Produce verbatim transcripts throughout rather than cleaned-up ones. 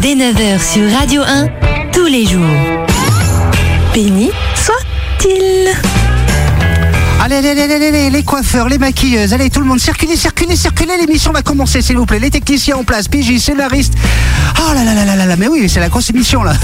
dès neuf heures sur Radio un, tous les jours. Béni soit-il. Allez, allez, allez, allez, allez, les coiffeurs, les maquilleuses, allez, tout le monde, circulez, circulez, circulez, l'émission va commencer, s'il vous plaît. Les techniciens en place, P J, scénaristes. Oh là là là là là là, mais oui, c'est la grosse émission, là.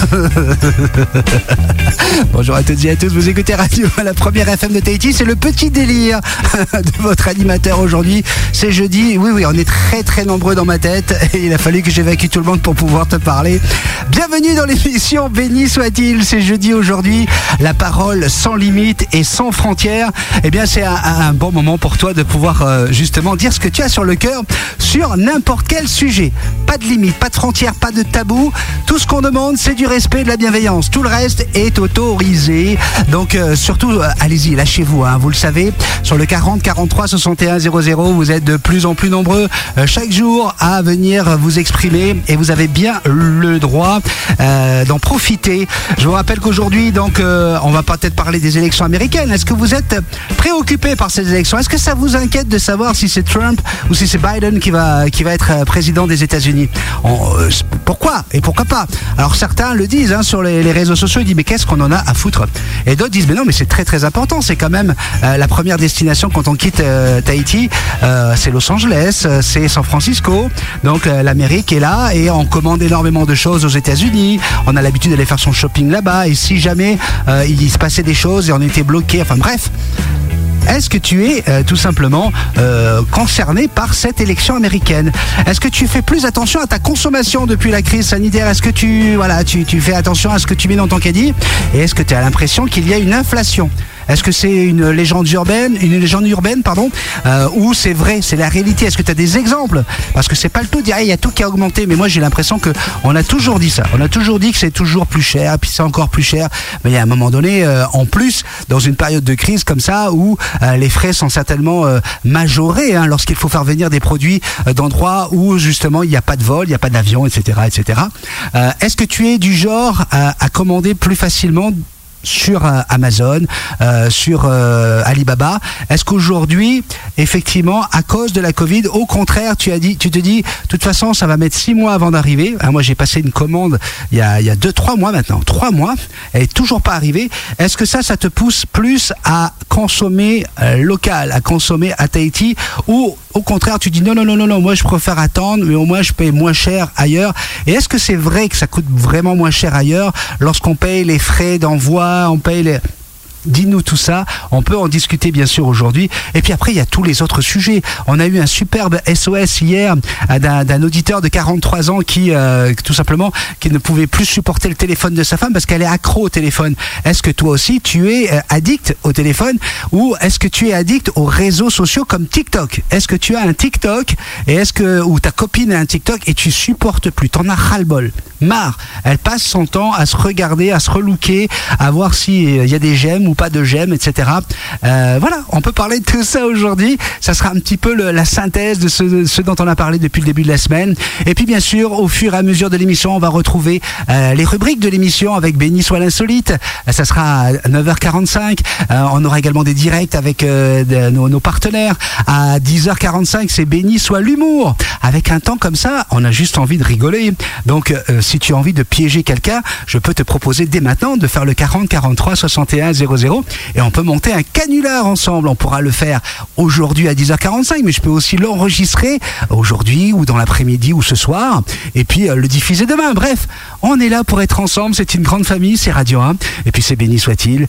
Bonjour à toutes et à tous, vous écoutez Radio, la première F M de Tahiti, c'est le petit délire de votre animateur aujourd'hui. C'est jeudi, oui, oui, on est très très nombreux dans ma tête, et il a fallu que j'évacue tout le monde pour pouvoir te parler. Bienvenue dans l'émission, béni soit-il, c'est jeudi aujourd'hui, la parole sans limite et sans frontières. Eh bien, c'est un, un bon moment pour toi de pouvoir euh, justement dire ce que tu as sur le cœur sur n'importe quel sujet. Pas de limite, pas de frontières, pas de tabou. Tout ce qu'on demande, c'est du respect et de la bienveillance. Tout le reste est autorisé. Donc, euh, surtout, euh, allez-y, lâchez-vous, hein, vous le savez. Sur le quarante quarante-trois soixante et un zéro zéro, vous êtes de plus en plus nombreux euh, chaque jour à venir vous exprimer et vous avez bien le droit euh, d'en profiter. Je vous rappelle qu'aujourd'hui, donc, euh, on va peut-être parler des élections américaines. Est-ce que vous êtes préoccupé par ces élections? Est-ce que ça vous inquiète de savoir si c'est Trump ou si c'est Biden qui va, qui va être président des États-Unis? On, euh, Pourquoi et pourquoi pas? Alors certains le disent hein, sur les, les réseaux sociaux, ils disent mais qu'est-ce qu'on en a à foutre? Et d'autres disent mais non, mais c'est très très important, c'est quand même euh, la première destination quand on quitte euh, Tahiti, euh, c'est Los Angeles, euh, c'est San Francisco, donc euh, l'Amérique est là et on commande énormément de choses aux États-Unis, on a l'habitude d'aller faire son shopping là-bas et si jamais euh, il se passait des choses et on était bloqué, enfin bref. Est-ce que tu es euh, tout simplement euh, concerné par cette élection américaine? Est-ce que tu fais plus attention à ta consommation depuis la crise sanitaire? Est-ce que tu, voilà, tu, tu fais attention à ce que tu mets dans ton caddie? Et est-ce que tu as l'impression qu'il y a une inflation? Est-ce que c'est une légende urbaine, une légende urbaine, pardon, euh, ou c'est vrai, c'est la réalité? Est-ce que tu as des exemples? Parce que c'est pas le tout de dire, il y a tout qui a augmenté, mais moi j'ai l'impression que on a toujours dit ça. On a toujours dit que c'est toujours plus cher, puis c'est encore plus cher. Mais il y a un moment donné, euh, en plus, dans une période de crise comme ça, où euh, les frais sont certainement euh, majorés, hein, lorsqu'il faut faire venir des produits euh, d'endroits où justement il n'y a pas de vol, il n'y a pas d'avion, et cetera, et cetera. Euh, est-ce que tu es du genre à, à commander plus facilement sur euh, Amazon, euh, sur euh, Alibaba? Est-ce qu'aujourd'hui, effectivement, à cause de la Covid, au contraire, tu as dit, tu te dis, de toute façon, ça va mettre six mois avant d'arriver. Hein, moi, j'ai passé une commande il y a, il y a deux, trois mois maintenant, trois mois, elle est toujours pas arrivée. Est-ce que ça, ça te pousse plus à consommer euh, local, à consommer à Tahiti, ou au contraire, tu dis non, non, non, non, non, moi, je préfère attendre, mais au moins, je paye moins cher ailleurs. Et est-ce que c'est vrai que ça coûte vraiment moins cher ailleurs lorsqu'on paye les frais d'envoi? On paye les... Dis-nous tout ça, on peut en discuter bien sûr aujourd'hui. Et puis après, il y a tous les autres sujets. On a eu un superbe S O S hier d'un, d'un auditeur de quarante-trois ans qui, euh, tout simplement, qui ne pouvait plus supporter le téléphone de sa femme parce qu'elle est accro au téléphone. Est-ce que toi aussi, tu es addict au téléphone ou est-ce que tu es addict aux réseaux sociaux comme TikTok? Est-ce que tu as un TikTok et est-ce que, ou ta copine a un TikTok et tu supportes plus? T'en as ras-le-bol. Marre. Elle passe son temps à se regarder, à se relooker, à voir s'il y a des j'aime ou pas de j'aime, et cetera. Euh, voilà, on peut parler de tout ça aujourd'hui. Ça sera un petit peu le, la synthèse de ce, de ce dont on a parlé depuis le début de la semaine. Et puis bien sûr, au fur et à mesure de l'émission, on va retrouver euh, les rubriques de l'émission avec Béni soit l'insolite. Euh, ça sera à neuf heures quarante-cinq. Euh, on aura également des directs avec euh, de, nos, nos partenaires. À dix heures quarante-cinq, c'est Béni soit l'humour. Avec un temps comme ça, on a juste envie de rigoler. Donc, euh, si tu as envie de piéger quelqu'un, je peux te proposer dès maintenant de faire le quarante quarante-trois soixante et un zéro zéro et on peut monter un canular ensemble. On pourra le faire aujourd'hui à dix heures quarante-cinq, mais je peux aussi l'enregistrer aujourd'hui ou dans l'après-midi ou ce soir et puis euh, le diffuser demain. Bref, on est là pour être ensemble. C'est une grande famille, c'est Radio un et puis c'est béni soit-il.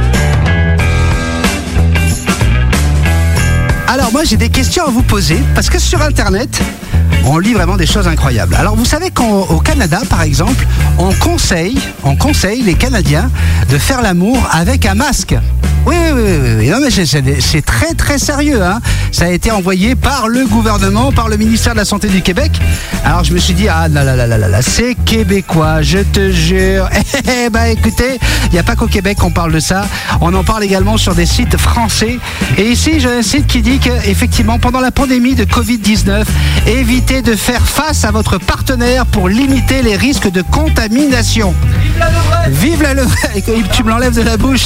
Alors moi j'ai des questions à vous poser parce que sur internet on lit vraiment des choses incroyables. Alors vous savez qu'au Canada par exemple on conseille, on conseille les Canadiens de faire l'amour avec un masque. Oui, oui, oui, oui, oui. Non, mais c'est, c'est, c'est très très sérieux, hein. Ça a été envoyé par le gouvernement, par le ministère de la Santé du Québec. Alors je me suis dit, ah là là là là là, c'est québécois, je te jure. Eh bah écoutez, il n'y a pas qu'au Québec qu'on parle de ça. On en parle également sur des sites français. Et ici, j'ai un site qui dit dit que effectivement pendant la pandémie de covid dix-neuf, évitez de faire face à votre partenaire pour limiter les risques de contamination. Vive la levrette! Vive la levrette! Tu me l'enlèves de la bouche.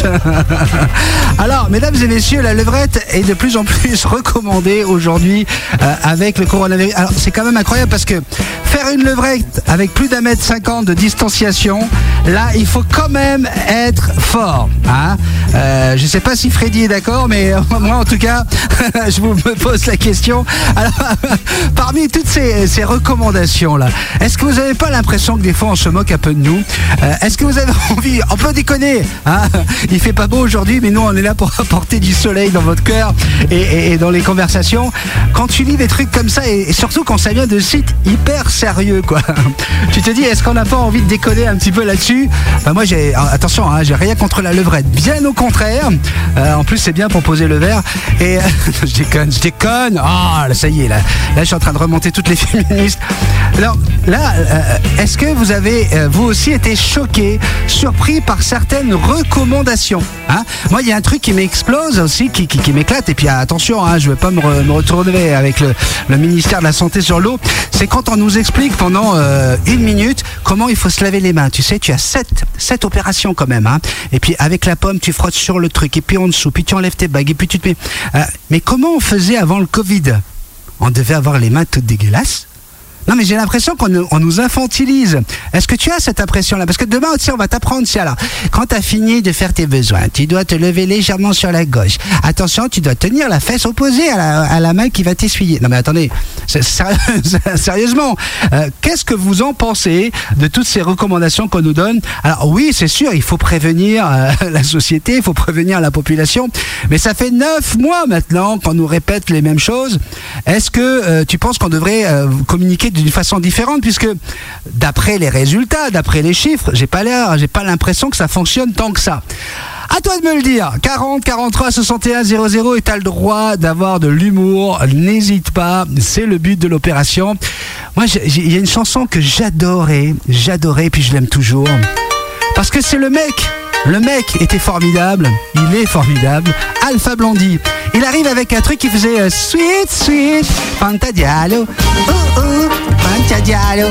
Alors, mesdames et messieurs, la levrette est de plus en plus recommandée aujourd'hui euh, avec le coronavirus. Alors, c'est quand même incroyable parce que faire une levrette avec plus d'un mètre cinquante de distanciation, là, il faut quand même être fort. Hein, euh, je ne sais pas si Freddy est d'accord, mais euh, moi, en tout cas, je vous me pose la question. Alors, parmi toutes ces, ces recommandations-là, est-ce que vous n'avez pas l'impression que des fois, on se moque un peu de nous? euh, Est-ce que vous avez envie, on peut déconner, hein, il fait pas beau aujourd'hui, mais nous, on est là pour apporter du soleil dans votre cœur et, et, et dans les conversations. Quand tu lis des trucs comme ça, et, et surtout quand ça vient de sites hyper sérieux, quoi, tu te dis, est-ce qu'on n'a pas envie de déconner un petit peu là-dessus? Enfin, moi, j'ai, attention, hein, j'ai rien contre la levrette, bien au contraire. Euh, en plus, c'est bien pour poser le verre. Et je déconne, je déconne. Ah, oh, ça y est, là, là, je suis en train de remonter toutes les féministes. Alors, là, euh, est-ce que vous avez, euh, vous aussi, été choqué, surpris par certaines recommandations, hein? Moi, il y a un truc qui m'explose aussi, qui, qui, qui m'éclate. Et puis, attention, hein, je ne vais pas me, re, me retourner avec le, le ministère de la Santé sur l'eau. C'est quand on nous explique pendant euh, une minute comment il faut se laver les mains. Tu sais, tu as sept, sept opérations quand même, hein. Et puis, avec la pomme, tu frottes sur le truc. Et puis, en dessous, puis tu enlèves tes bagues. Et puis, tu te mets... Euh, mais comment on faisait avant le Covid? On devait avoir les mains toutes dégueulasses. Non, mais j'ai l'impression qu'on on nous infantilise. Est-ce que tu as cette impression-là? Parce que demain, tu sais, on va t'apprendre, si alors, quand tu as fini de faire tes besoins, tu dois te lever légèrement sur la gauche. Attention, tu dois tenir la fesse opposée à la, à la main qui va t'essuyer. Non, mais attendez, c'est, sérieux, sérieusement, euh, qu'est-ce que vous en pensez de toutes ces recommandations qu'on nous donne? Alors oui, c'est sûr, il faut prévenir euh, la société, il faut prévenir la population, mais ça fait neuf mois maintenant qu'on nous répète les mêmes choses. Est-ce que euh, tu penses qu'on devrait euh, communiquer d'une façon différente, puisque d'après les résultats, d'après les chiffres, j'ai pas l'air, j'ai pas l'impression que ça fonctionne tant que ça. À toi de me le dire. quarante, quarante-trois, soixante et un, zéro zéro, et t'as le droit d'avoir de l'humour. N'hésite pas, c'est le but de l'opération. Moi, il y a une chanson que j'adorais, j'adorais, puis je l'aime toujours, parce que c'est le mec. Le mec était formidable, il est formidable. Alpha Blondy. Il arrive avec un truc qui faisait euh, Sweet, sweet, Fantadialo. Oh, oh, Fantadialo.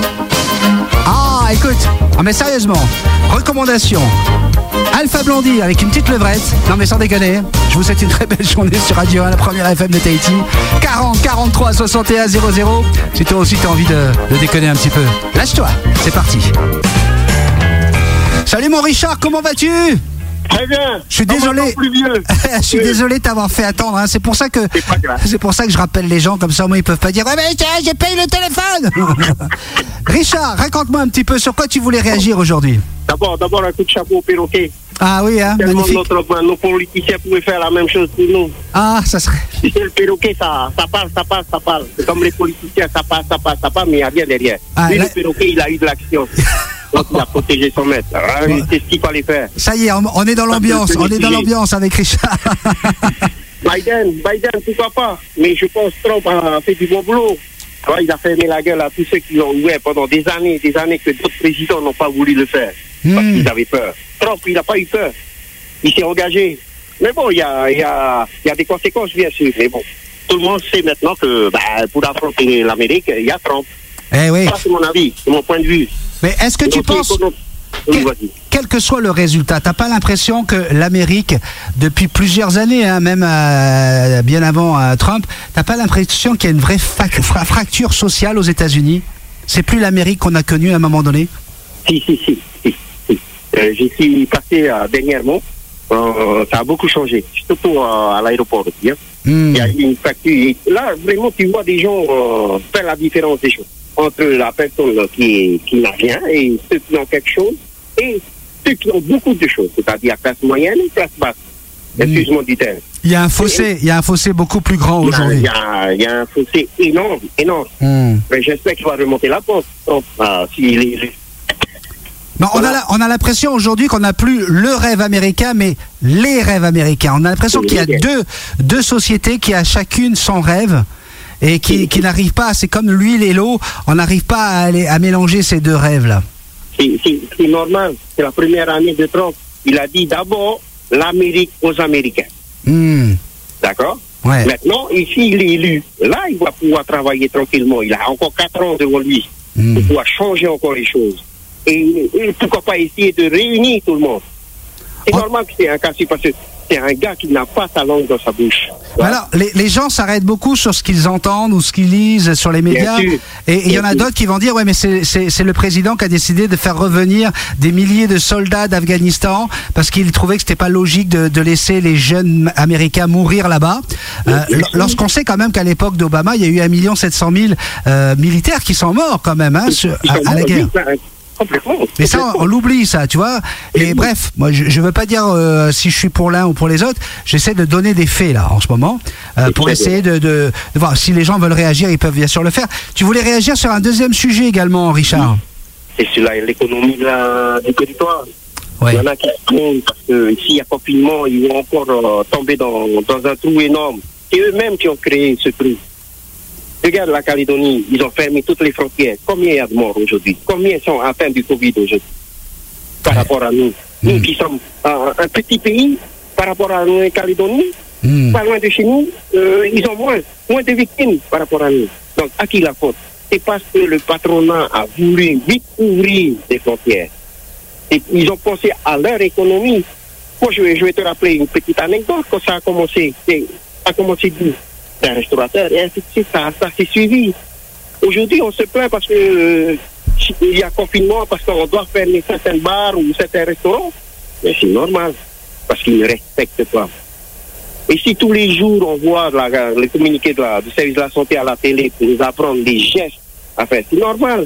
Ah, écoute, ah, mais sérieusement, recommandation. Alpha Blondy avec une petite levrette. Non, mais sans déconner, je vous souhaite une très belle journée sur Radio un, la première F M de Tahiti. quarante, quarante-trois, soixante et un, zéro zéro. Si toi aussi t'as envie de, de déconner un petit peu, lâche-toi, c'est parti. Salut mon Richard, comment vas-tu? Très bien. Je suis désolé. Je suis désolé de t'avoir fait attendre. Hein. C'est pour ça que c'est pas grave. C'est pour ça que je rappelle les gens comme ça. Moi, ils peuvent pas dire ouais, mais j'ai payé le téléphone. Richard, raconte-moi un petit peu sur quoi tu voulais réagir aujourd'hui. D'abord, d'abord un coup de chapeau au perroquet. Ah oui, hein. Tellement Magnifique. Notre, nos politiciens pouvaient faire la même chose pour nous. Ah, ça serait. Tu sais, le perroquet, ça, ça parle, ça parle, ça parle. C'est comme les politiciens, ça parle, ça parle, ça parle, mais il n'y a rien derrière. Ah, Lui, là... le perroquet, il a eu de l'action. Donc, il a protégé son maître. Alors, ouais. C'est ce qu'il fallait faire. Ça y est, on, on est dans l'ambiance. On est dans l'ambiance avec Richard. Biden, Biden, pourquoi pas? Mais je pense que Trump a fait du bon boulot. Alors, il a fermé la gueule à tous ceux qui l'ont ouvert pendant des années, des années que d'autres présidents n'ont pas voulu le faire. Mmh. Parce qu'ils avaient peur. Trump, il n'a pas eu peur. Il s'est engagé. Mais bon, il y a, y, a, y a des conséquences, bien sûr. Mais bon, tout le monde sait maintenant que bah, pour affronter l'Amérique, il y a Trump. Eh oui. Ça, c'est mon avis, c'est mon point de vue. Mais est-ce que Et tu penses, quel, quel que soit le résultat, t'as pas l'impression que l'Amérique, depuis plusieurs années, hein, même euh, bien avant euh, Trump, t'as pas l'impression qu'il y a une vraie fra- fracture sociale aux États-Unis? C'est plus l'Amérique qu'on a connue à un moment donné? Si, si, si. si, si. Euh, j'y suis passé euh, dernièrement. Euh, ça a beaucoup changé, surtout euh, à l'aéroport aussi. Hein. Mm. Il y a une fracture. Et là, vraiment, tu vois des gens euh, faire la différence des choses entre la personne là, qui, qui n'a rien et ceux qui ont quelque chose et ceux qui ont beaucoup de choses, c'est-à-dire classe moyenne et classe basse. Mm. Excuse-moi du terme. Il y a un fossé, il y a un fossé beaucoup plus grand aujourd'hui. Il y a, il y a un fossé énorme, énorme. Mm. Mais j'espère qu'il va remonter la pente. Donc, euh, s'il est... Non, voilà. on, a la, on a l'impression aujourd'hui qu'on n'a plus le rêve américain, mais les rêves américains. On a l'impression qu'il y a deux, deux sociétés qui a chacune son rêve et qui, qui n'arrivent pas, c'est comme l'huile et l'eau, on n'arrive pas à, aller, à mélanger ces deux rêves-là. C'est, c'est, c'est normal, c'est la première année de Trump. Il a dit d'abord l'Amérique aux Américains. Mm. D'accord? Ouais. Maintenant, ici, il est élu. Là, il va pouvoir travailler tranquillement. Il a encore quatre ans devant lui. Mmh. Il doit changer encore les choses. Et, et pourquoi pas essayer de réunir tout le monde. C'est oh. normal que c'est un cas, parce que c'est un gars qui n'a pas sa langue dans sa bouche. Voilà. Alors, les, les gens s'arrêtent beaucoup sur ce qu'ils entendent ou ce qu'ils lisent sur les médias. Et il y en a d'autres qui vont dire, ouais, mais c'est, c'est, c'est le président qui a décidé de faire revenir des milliers de soldats d'Afghanistan parce qu'il trouvait que c'était pas logique de, de laisser les jeunes Américains mourir là-bas. Euh, lorsqu'on sait quand même qu'à l'époque d'Obama, il y a eu un million sept cent mille euh, militaires qui sont morts quand même hein, sur, à, à la guerre. Mais ça, on l'oublie, ça, tu vois. Et oui. Bref, moi, je ne veux pas dire euh, si je suis pour l'un ou pour les autres. J'essaie de donner des faits, là, en ce moment, euh, pour essayer de, de, de voir. Si les gens veulent réagir, ils peuvent bien sûr le faire. Tu voulais réagir sur un deuxième sujet également, Richard. C'est sur la, l'économie de la, du territoire. Ouais. Il y en a qui se trompent, parce que s'il y a confinement, ils vont encore euh, tomber dans, dans un trou énorme. C'est eux-mêmes qui ont créé ce trou. Regarde la Calédonie, ils ont fermé toutes les frontières. Combien il y a de morts aujourd'hui? Combien sont atteints du Covid aujourd'hui? Par rapport à nous. Mmh. Nous qui sommes euh, un petit pays, par rapport à la Calédonie, mmh. pas loin de chez nous, euh, ils ont moins, moins de victimes par rapport à nous. Donc, à qui la faute? C'est parce que le patronat a voulu vite ouvrir les frontières. Et ils ont pensé à leur économie. Moi, je vais, je vais te rappeler une petite anecdote quand ça a commencé. C'est, ça a commencé d'où? Un restaurateur, et ainsi de suite, ça, ça s'est suivi. Aujourd'hui, on se plaint parce que euh, il y a confinement, parce qu'on doit fermer certains bars ou certains restaurants. Mais c'est normal, parce qu'ils ne respectent pas. Et si tous les jours on voit la, les communiqués de la, du service de la santé à la télé pour nous apprendre des gestes à faire, c'est normal.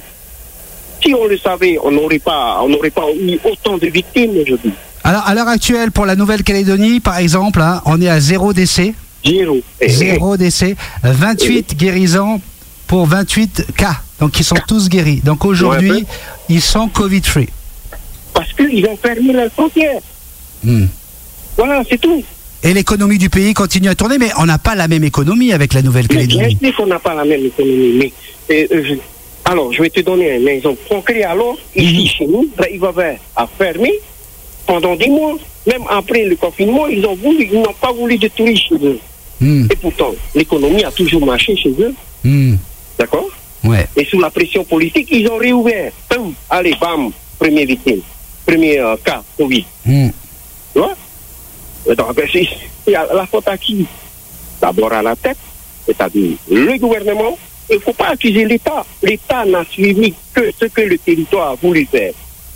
Si on le savait, on n'aurait pas, on n'aurait pas eu autant de victimes aujourd'hui. Alors, à l'heure actuelle, pour la Nouvelle-Calédonie, par exemple, hein, on est à zéro décès. Zéro. Zéro décès, vingt-huit guérisons pour vingt-huit cas. Donc ils sont tous guéris. Donc aujourd'hui, ouais, ils sont Covid-free. Parce qu'ils ont fermé leurs frontières. Hmm. Voilà, c'est tout. Et l'économie du pays continue à tourner, mais on n'a pas la même économie avec la Nouvelle-Calédonie. Bien sûr qu'on n'a pas la même économie. Mais, euh, euh, je, alors, je vais te donner un exemple concret. Alors, ici, mmh. chez nous, il va à fermer pendant des mois. Même après le confinement, ils ont voulu, ils n'ont pas voulu de touristes chez eux. Mmh. Et pourtant, l'économie a toujours marché chez eux. Mmh. D'accord? Ouais. Et sous la pression politique, ils ont réouvert. Boum, allez, bam, première victime. Premier euh, cas, Covid. Mmh. Tu vois? Donc, c'est, c'est la faute à qui? D'abord à la tête, c'est-à-dire le gouvernement. Il ne faut pas accuser l'État. L'État n'a suivi que ce que le territoire a voulu faire.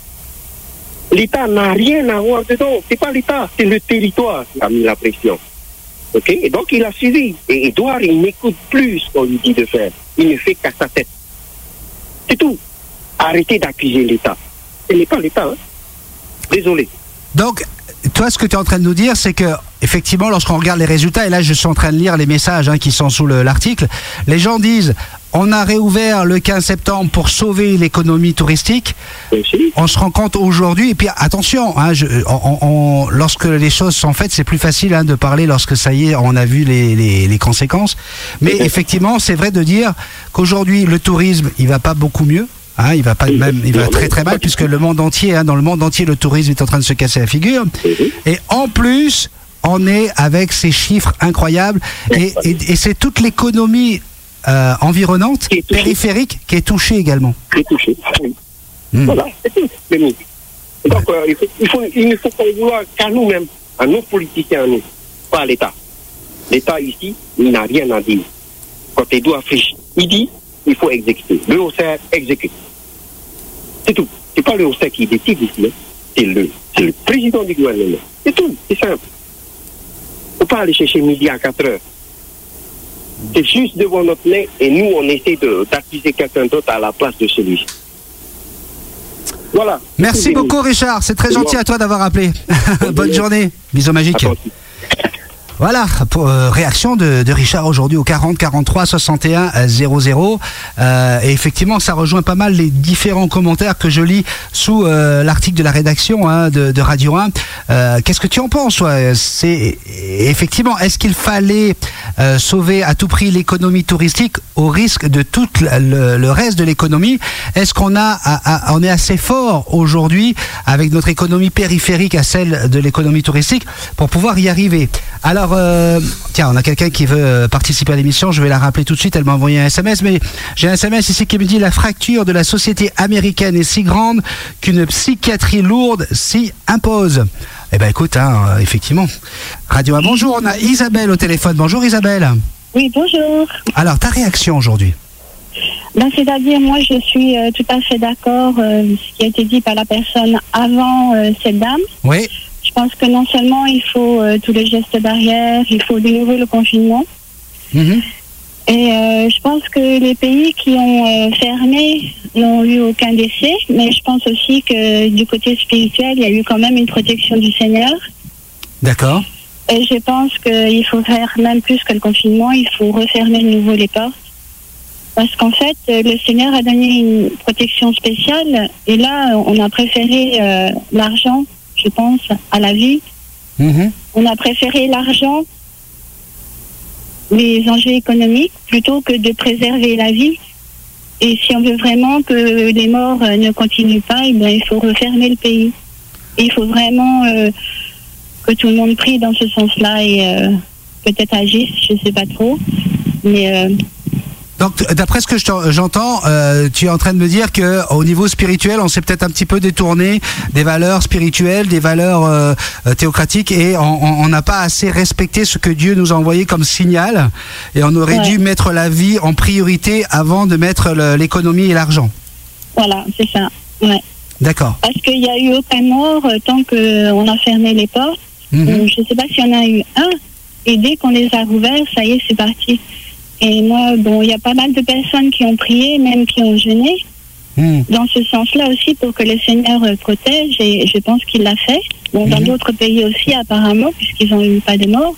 L'État n'a rien à voir dedans. C'est pas l'État, c'est le territoire qui a mis la pression. Ok? Et donc il a suivi. Et Edouard, il n'écoute plus ce qu'on lui dit de faire. Il ne fait qu'à sa tête. C'est tout. Arrêtez d'accuser l'État. Ce n'est pas l'État. Hein? Désolé. Donc, toi, ce que tu es en train de nous dire, c'est que, effectivement, lorsqu'on regarde les résultats, et là, je suis en train de lire les messages hein, qui sont sous le, l'article, les gens disent, on a réouvert le quinze septembre pour sauver l'économie touristique. Merci. On se rend compte aujourd'hui, et puis attention, hein, je, on, on, lorsque les choses sont faites, c'est plus facile hein, de parler lorsque ça y est, on a vu les, les, les conséquences. Mais oui. Effectivement, c'est vrai de dire qu'aujourd'hui, le tourisme, il va pas beaucoup mieux. Hein, il va pas même, il va très très mal puisque le monde entier, hein, dans le monde entier, le tourisme est en train de se casser la figure. Et en plus, on est avec ces chiffres incroyables et, et, et c'est toute l'économie euh, environnante, qui périphérique, qui est touchée également. Qui est touchée. Oui. Mmh. Voilà, c'est tout. Donc euh, il, faut, il, faut, il ne faut pas vouloir qu'à nous-mêmes, à nos politiciens, à nous, pas à l'État. L'État ici, il n'a rien à dire. Quand il doit réfléchir, il dit. Il faut exécuter. Le Haut Ser exécute. C'est tout. C'est pas le Haut Ser qui décide ici. Hein. C'est, le, c'est le président du gouvernement. C'est tout. C'est simple. Il ne faut pas aller chercher midi à quatre heures. C'est juste devant notre nez et nous, on essaie de, d'accuser quelqu'un d'autre à la place de celui-ci. Voilà. Merci c'est beaucoup, Richard. C'est très c'est gentil bon. À toi d'avoir appelé. Bonne journée. Bisous magiques. Voilà, pour, euh, réaction de, de Richard aujourd'hui au quarante quarante-trois soixante et un zéro zéro. Euh, et effectivement, ça rejoint pas mal les différents commentaires que je lis sous euh, l'article de la rédaction hein, de, de Radio un. Euh, qu'est-ce que tu en penses ouais C'est effectivement, est-ce qu'il fallait euh, sauver à tout prix l'économie touristique au risque de tout le, le reste de l'économie? Est-ce qu'on a, a, a, on est assez fort aujourd'hui avec notre économie périphérique à celle de l'économie touristique pour pouvoir y arriver? Alors Alors, euh, tiens, on a quelqu'un qui veut participer à l'émission. Je vais la rappeler tout de suite. Elle m'a envoyé un S M S, mais j'ai un S M S ici qui me dit: la fracture de la société américaine est si grande qu'une psychiatrie lourde s'y impose. Eh ben, écoute, hein, effectivement. Radio un, bonjour. On a Isabelle au téléphone. Bonjour, Isabelle. Oui, bonjour. Alors, ta réaction aujourd'hui? Ben, c'est-à-dire, moi, je suis euh, tout à fait d'accord euh, ce qui a été dit par la personne avant euh, cette dame. Oui. Je pense que non seulement il faut euh, tous les gestes barrières, il faut de nouveau le confinement. Mmh. Et euh, je pense que les pays qui ont euh, fermé n'ont eu aucun décès, mais je pense aussi que du côté spirituel, il y a eu quand même une protection du Seigneur. D'accord. Et je pense qu'il faut faire même plus que le confinement, il faut refermer de nouveau les portes. Parce qu'en fait, le Seigneur a donné une protection spéciale, et là, on a préféré euh, l'argent, je pense, à la vie. Mmh. On a préféré l'argent, les enjeux économiques, plutôt que de préserver la vie. Et si on veut vraiment que les morts euh, ne continuent pas, eh bien, il faut refermer le pays. Et il faut vraiment euh, que tout le monde prie dans ce sens-là et euh, peut-être agisse, je ne sais pas trop. Mais... Euh, Donc, d'après ce que j'entends, euh, tu es en train de me dire que au niveau spirituel, on s'est peut-être un petit peu détourné des valeurs spirituelles, des valeurs euh, théocratiques, et on n'a pas assez respecté ce que Dieu nous a envoyé comme signal, et on aurait ouais. dû mettre la vie en priorité avant de mettre le, l'économie et l'argent. Voilà, c'est ça. Ouais. D'accord. Parce qu'il n'y a eu aucun mort euh, tant qu'on a fermé les portes. Mm-hmm. Je ne sais pas s'il y en a eu un, et dès qu'on les a rouverts, ça y est, c'est parti. Et moi, bon, il y a pas mal de personnes qui ont prié, même qui ont jeûné, mmh. dans ce sens-là aussi, pour que le Seigneur euh, protège, et je pense qu'il l'a fait. Bon, mmh. dans d'autres pays aussi, apparemment, puisqu'ils n'ont eu pas de morts.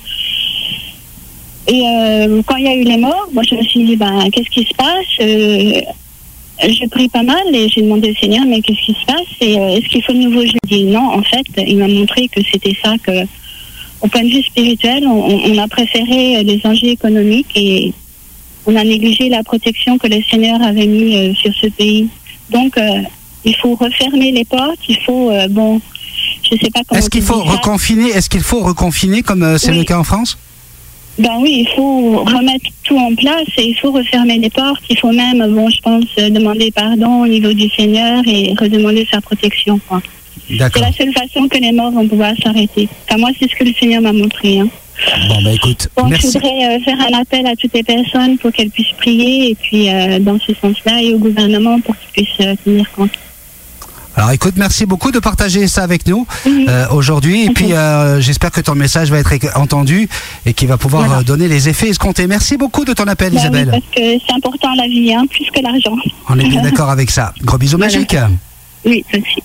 Et euh, quand il y a eu les morts, moi, je me suis dit, ben, qu'est-ce qui se passe euh, J'ai prié pas mal, et j'ai demandé au Seigneur, mais qu'est-ce qui se passe Et euh, est-ce qu'il faut de nouveau? Je dis non, en fait, il m'a montré que c'était ça, que, au point de vue spirituel, on, on a préféré les enjeux économiques, et on a négligé la protection que le Seigneur avait mis euh, sur ce pays. Donc, euh, il faut refermer les portes, il faut, euh, bon, je ne sais pas comment... Est-ce qu'il faut reconfiner, est-ce qu'il faut reconfiner comme euh, c'est oui. le cas en France? Ben oui, il faut remettre tout en place et il faut refermer les portes. Il faut même, bon, je pense, demander pardon au niveau du Seigneur et redemander sa protection, quoi. D'accord. C'est la seule façon que les morts vont pouvoir s'arrêter. Enfin, moi, c'est ce que le Seigneur m'a montré, hein. Bon, bah écoute, bon, merci. Je voudrais euh, faire un appel à toutes les personnes pour qu'elles puissent prier, et puis euh, dans ce sens-là, et au gouvernement pour qu'ils puissent euh, tenir compte. Alors écoute, merci beaucoup de partager ça avec nous mmh. euh, aujourd'hui, et mmh. puis euh, j'espère que ton message va être entendu et qu'il va pouvoir voilà. euh, donner les effets escomptés. Merci beaucoup de ton appel, bah, Isabelle. Oui, parce que c'est important la vie, hein, plus que l'argent. On est bien d'accord avec ça. Gros bisous voilà. magiques. Oui, aussi.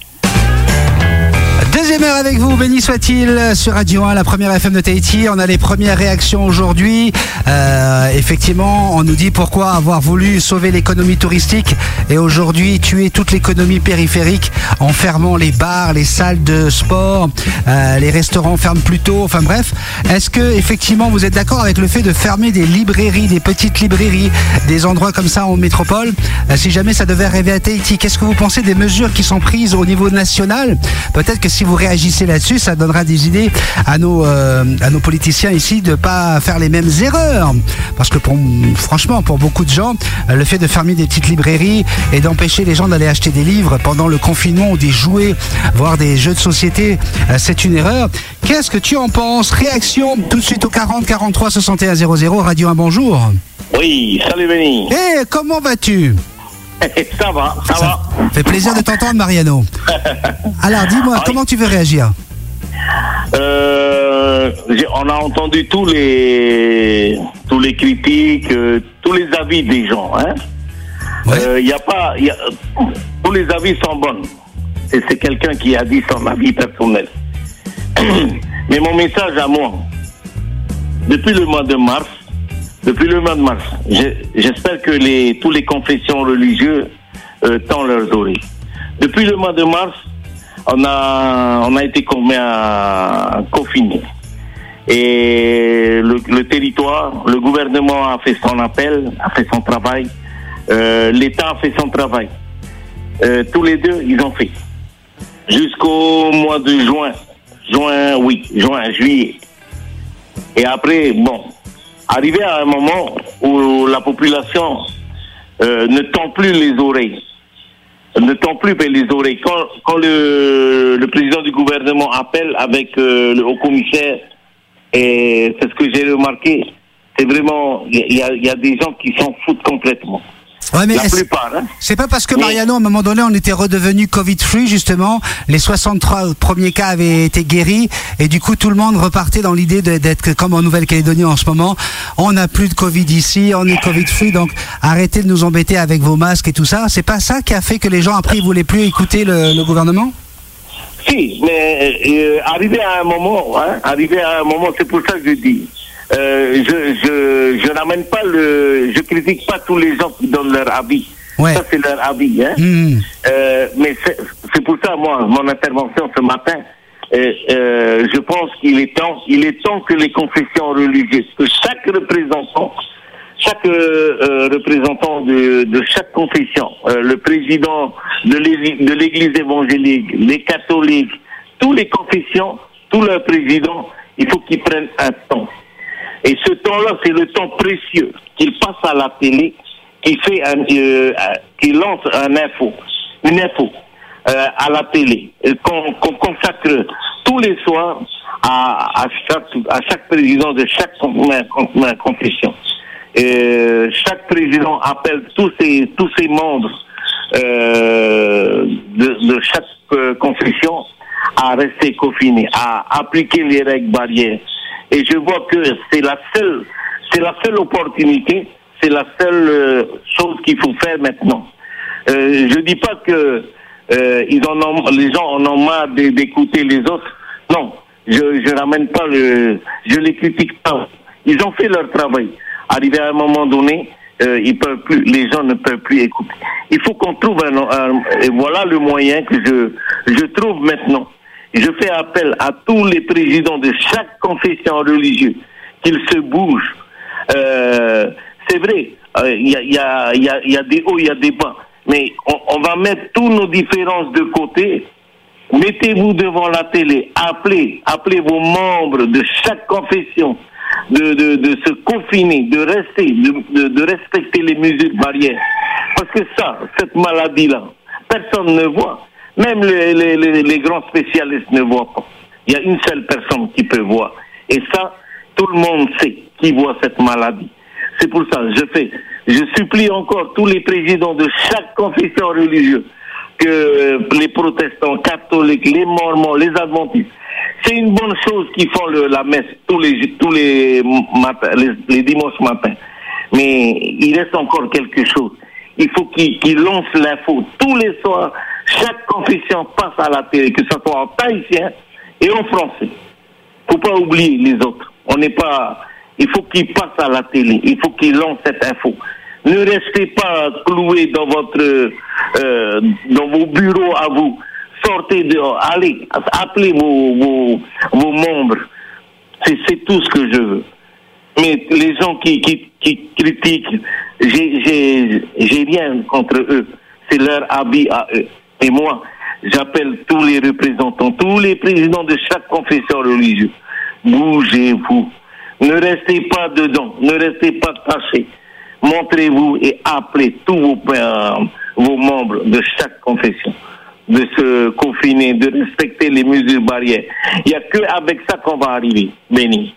Deuxième heure avec vous, béni soit-il, sur Radio un, la première F M de Tahiti. On a les premières réactions aujourd'hui. Euh, effectivement, on nous dit pourquoi avoir voulu sauver l'économie touristique et aujourd'hui tuer toute l'économie périphérique en fermant les bars, les salles de sport, euh, les restaurants ferment plus tôt. Enfin bref, est-ce que effectivement vous êtes d'accord avec le fait de fermer des librairies, des petites librairies, des endroits comme ça en métropole, euh, si jamais ça devait arriver à Tahiti? Qu'est-ce que vous pensez des mesures qui sont prises au niveau national? Peut-être que si vous réagissez là-dessus, ça donnera des idées à nos, euh, à nos politiciens ici de pas faire les mêmes erreurs. Parce que pour, franchement, pour beaucoup de gens, le fait de fermer des petites librairies et d'empêcher les gens d'aller acheter des livres pendant le confinement ou des jouets, voire des jeux de société, c'est une erreur. Qu'est-ce que tu en penses? Réaction tout de suite au quarante quarante-trois soixante et un zéro zéro. Radio un, bonjour. Oui, salut Benny. Eh, hey, comment vas-tu? Ça va, ça, ça va. Fait plaisir de t'entendre, Mariano. Alors, dis-moi, ah, comment tu veux réagir? euh, On a entendu tous les tous les critiques, euh, tous les avis des gens. Hein. Ouais. Euh, y a pas, y a, tous les avis sont bons. Et c'est quelqu'un qui a dit son avis personnel. Mais mon message à moi, depuis le mois de mars, Depuis le mois de mars, j'espère que les, tous les confessions religieuses euh, tendent leurs oreilles. Depuis le mois de mars, on a, on a été confinés. Et le, le territoire, le gouvernement a fait son appel, a fait son travail. Euh, L'État a fait son travail. Euh, tous les deux, ils ont fait. Jusqu'au mois de juin. Juin, oui, juin, juillet. Et après, bon, arrivé à un moment où la population euh, ne tend plus les oreilles, ne tend plus les oreilles. Quand, quand le, le président du gouvernement appelle avec euh, le haut-commissaire, et c'est ce que j'ai remarqué, c'est vraiment, il y a, y a des gens qui s'en foutent complètement. Ouais, mais la plupart, hein. C'est pas parce que Mariano, à un moment donné, on était redevenu Covid-free, justement, les soixante-trois premiers cas avaient été guéris, et du coup, tout le monde repartait dans l'idée de, d'être comme en Nouvelle-Calédonie en ce moment. On n'a plus de Covid ici, on est Covid-free, donc arrêtez de nous embêter avec vos masques et tout ça. C'est pas ça qui a fait que les gens, après, ils voulaient plus écouter le, le gouvernement? Si, mais euh, arrivé à un moment, hein, arrivé à un moment, c'est pour ça que je dis, Euh, je je je n'amène pas le, je critique pas tous les gens qui donnent leur avis. Ouais. Ça c'est leur avis, hein. Mmh. Euh, mais c'est, c'est pour ça moi mon intervention ce matin. Euh, euh, je pense qu'il est temps, il est temps que les confessions religieuses, que chaque représentant, chaque euh, représentant de de chaque confession, euh, le président de l'église, de l'église évangélique, les catholiques, tous les confessions, tous leurs présidents, il faut qu'ils prennent un temps. Et ce temps-là, c'est le temps précieux qu'il passe à la télé, qu'il fait un, euh, qu'il lance un info, une info euh, à la télé, qu'on, qu'on consacre tous les soirs à, à chaque à chaque président de chaque confession. Et chaque président appelle tous ses tous ses membres euh, de, de chaque euh, confession à rester confinés, à appliquer les règles barrières. Et je vois que c'est la seule, c'est la seule opportunité, c'est la seule euh, chose qu'il faut faire maintenant. Euh, je dis pas que euh, ils en ont, les gens en ont marre d'écouter les autres. Non, je je ramène pas le, je les critique pas. Ils ont fait leur travail. Arrivé à un moment donné, euh, ils peuvent plus, les gens ne peuvent plus écouter. Il faut qu'on trouve un, un et voilà le moyen que je je trouve maintenant. Je fais appel à tous les présidents de chaque confession religieuse qu'ils se bougent. Euh, c'est vrai, il euh, y, a, y, a, y, a, y a des hauts, il y a des bas, mais on, on va mettre tous nos différences de côté. Mettez-vous devant la télé, appelez, appelez vos membres de chaque confession de, de, de se confiner, de rester, de, de, de respecter les mesures barrières. Parce que ça, cette maladie-là, personne ne voit. Même les, les, les, les grands spécialistes ne voient pas. Il y a une seule personne qui peut voir. Et ça, tout le monde sait qui voit cette maladie. C'est pour ça que je fais, je supplie encore tous les présidents de chaque confession religieuse, que euh, les protestants, catholiques, les mormons, les adventistes, c'est une bonne chose qu'ils font le, la messe tous les tous les matins, les, les dimanches matins. Mais il reste encore quelque chose. Il faut qu'ils, qu'ils lancent l'info tous les soirs. Chaque confession passe à la télé, que ce soit en tahitien et en français. Faut pas oublier les autres. On n'est pas. Il faut qu'ils passent à la télé. Il faut qu'ils lancent cette info. Ne restez pas cloués dans votre, euh, dans vos bureaux à vous. Sortez dehors. Allez, appelez vos vos, vos membres. C'est, c'est tout ce que je veux. Mais les gens qui qui, qui critiquent, j'ai j'ai j'ai rien contre eux. C'est leur avis à eux. Et moi, j'appelle tous les représentants, tous les présidents de chaque confession religieuse. Bougez-vous. Ne restez pas dedans. Ne restez pas cachés. Montrez-vous et appelez tous vos, euh, vos membres de chaque confession de se confiner, de respecter les mesures barrières. Il n'y a qu'avec ça qu'on va arriver, Béni.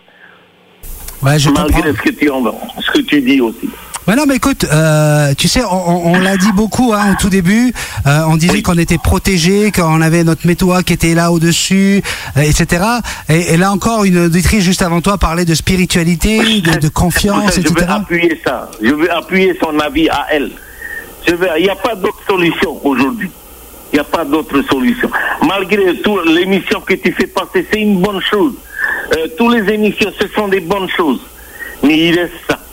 Ouais, je Malgré comprends. ce que tu en, ce que tu dis aussi. Ouais, non, mais écoute, euh, tu sais, on, on l'a dit beaucoup hein, au tout début. Euh, on disait oui. qu'on était protégés, qu'on avait notre métoa qui était là au-dessus, euh, et cetera. Et, et là encore, une auditrice juste avant toi parlait de spiritualité, de, de confiance, ça, et cetera. Je veux appuyer ça. Je veux appuyer son avis à elle. Je veux, il n'y a pas d'autre solution aujourd'hui. Il n'y a pas d'autre solution. Malgré tout, l'émission que tu fais passer, c'est une bonne chose. Euh, toutes les émissions, ce sont des bonnes choses. Mais il reste ça.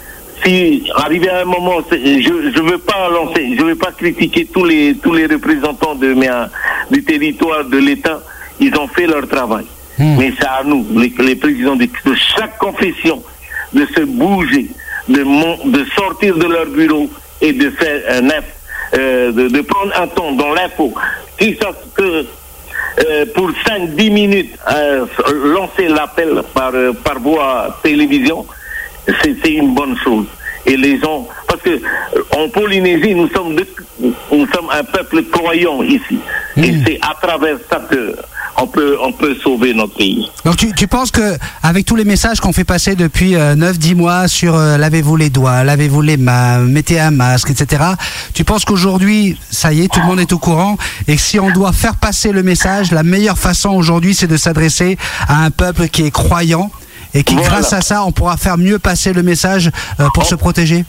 Si, arrivé à un moment, je je veux pas lancer, je veux pas critiquer tous les tous les représentants de mes, du territoire de l'État, ils ont fait leur travail. Mmh. Mais c'est à nous, les, les présidents de, de chaque confession, de se bouger, de de sortir de leur bureau et de faire un euh, de, de prendre un temps dans l'info. Qu'ils savent que euh, pour cinq dix minutes, euh, lancer l'appel par, euh, par voie télévision, c'est, c'est une bonne chose. Et les gens, parce que en Polynésie, nous sommes, de, nous sommes un peuple croyant ici. Mmh. Et c'est à travers ça que on peut, on peut sauver notre pays. Donc tu, tu penses que avec tous les messages qu'on fait passer depuis euh, neuf dix mois sur euh, lavez-vous les doigts, lavez-vous les mains, mettez un masque, et cetera. Tu penses qu'aujourd'hui, ça y est, tout le monde est au courant, et que si on doit faire passer le message, la meilleure façon aujourd'hui, c'est de s'adresser à un peuple qui est croyant et qui, voilà. grâce à ça, on pourra faire mieux passer le message euh, pour oh. se protéger.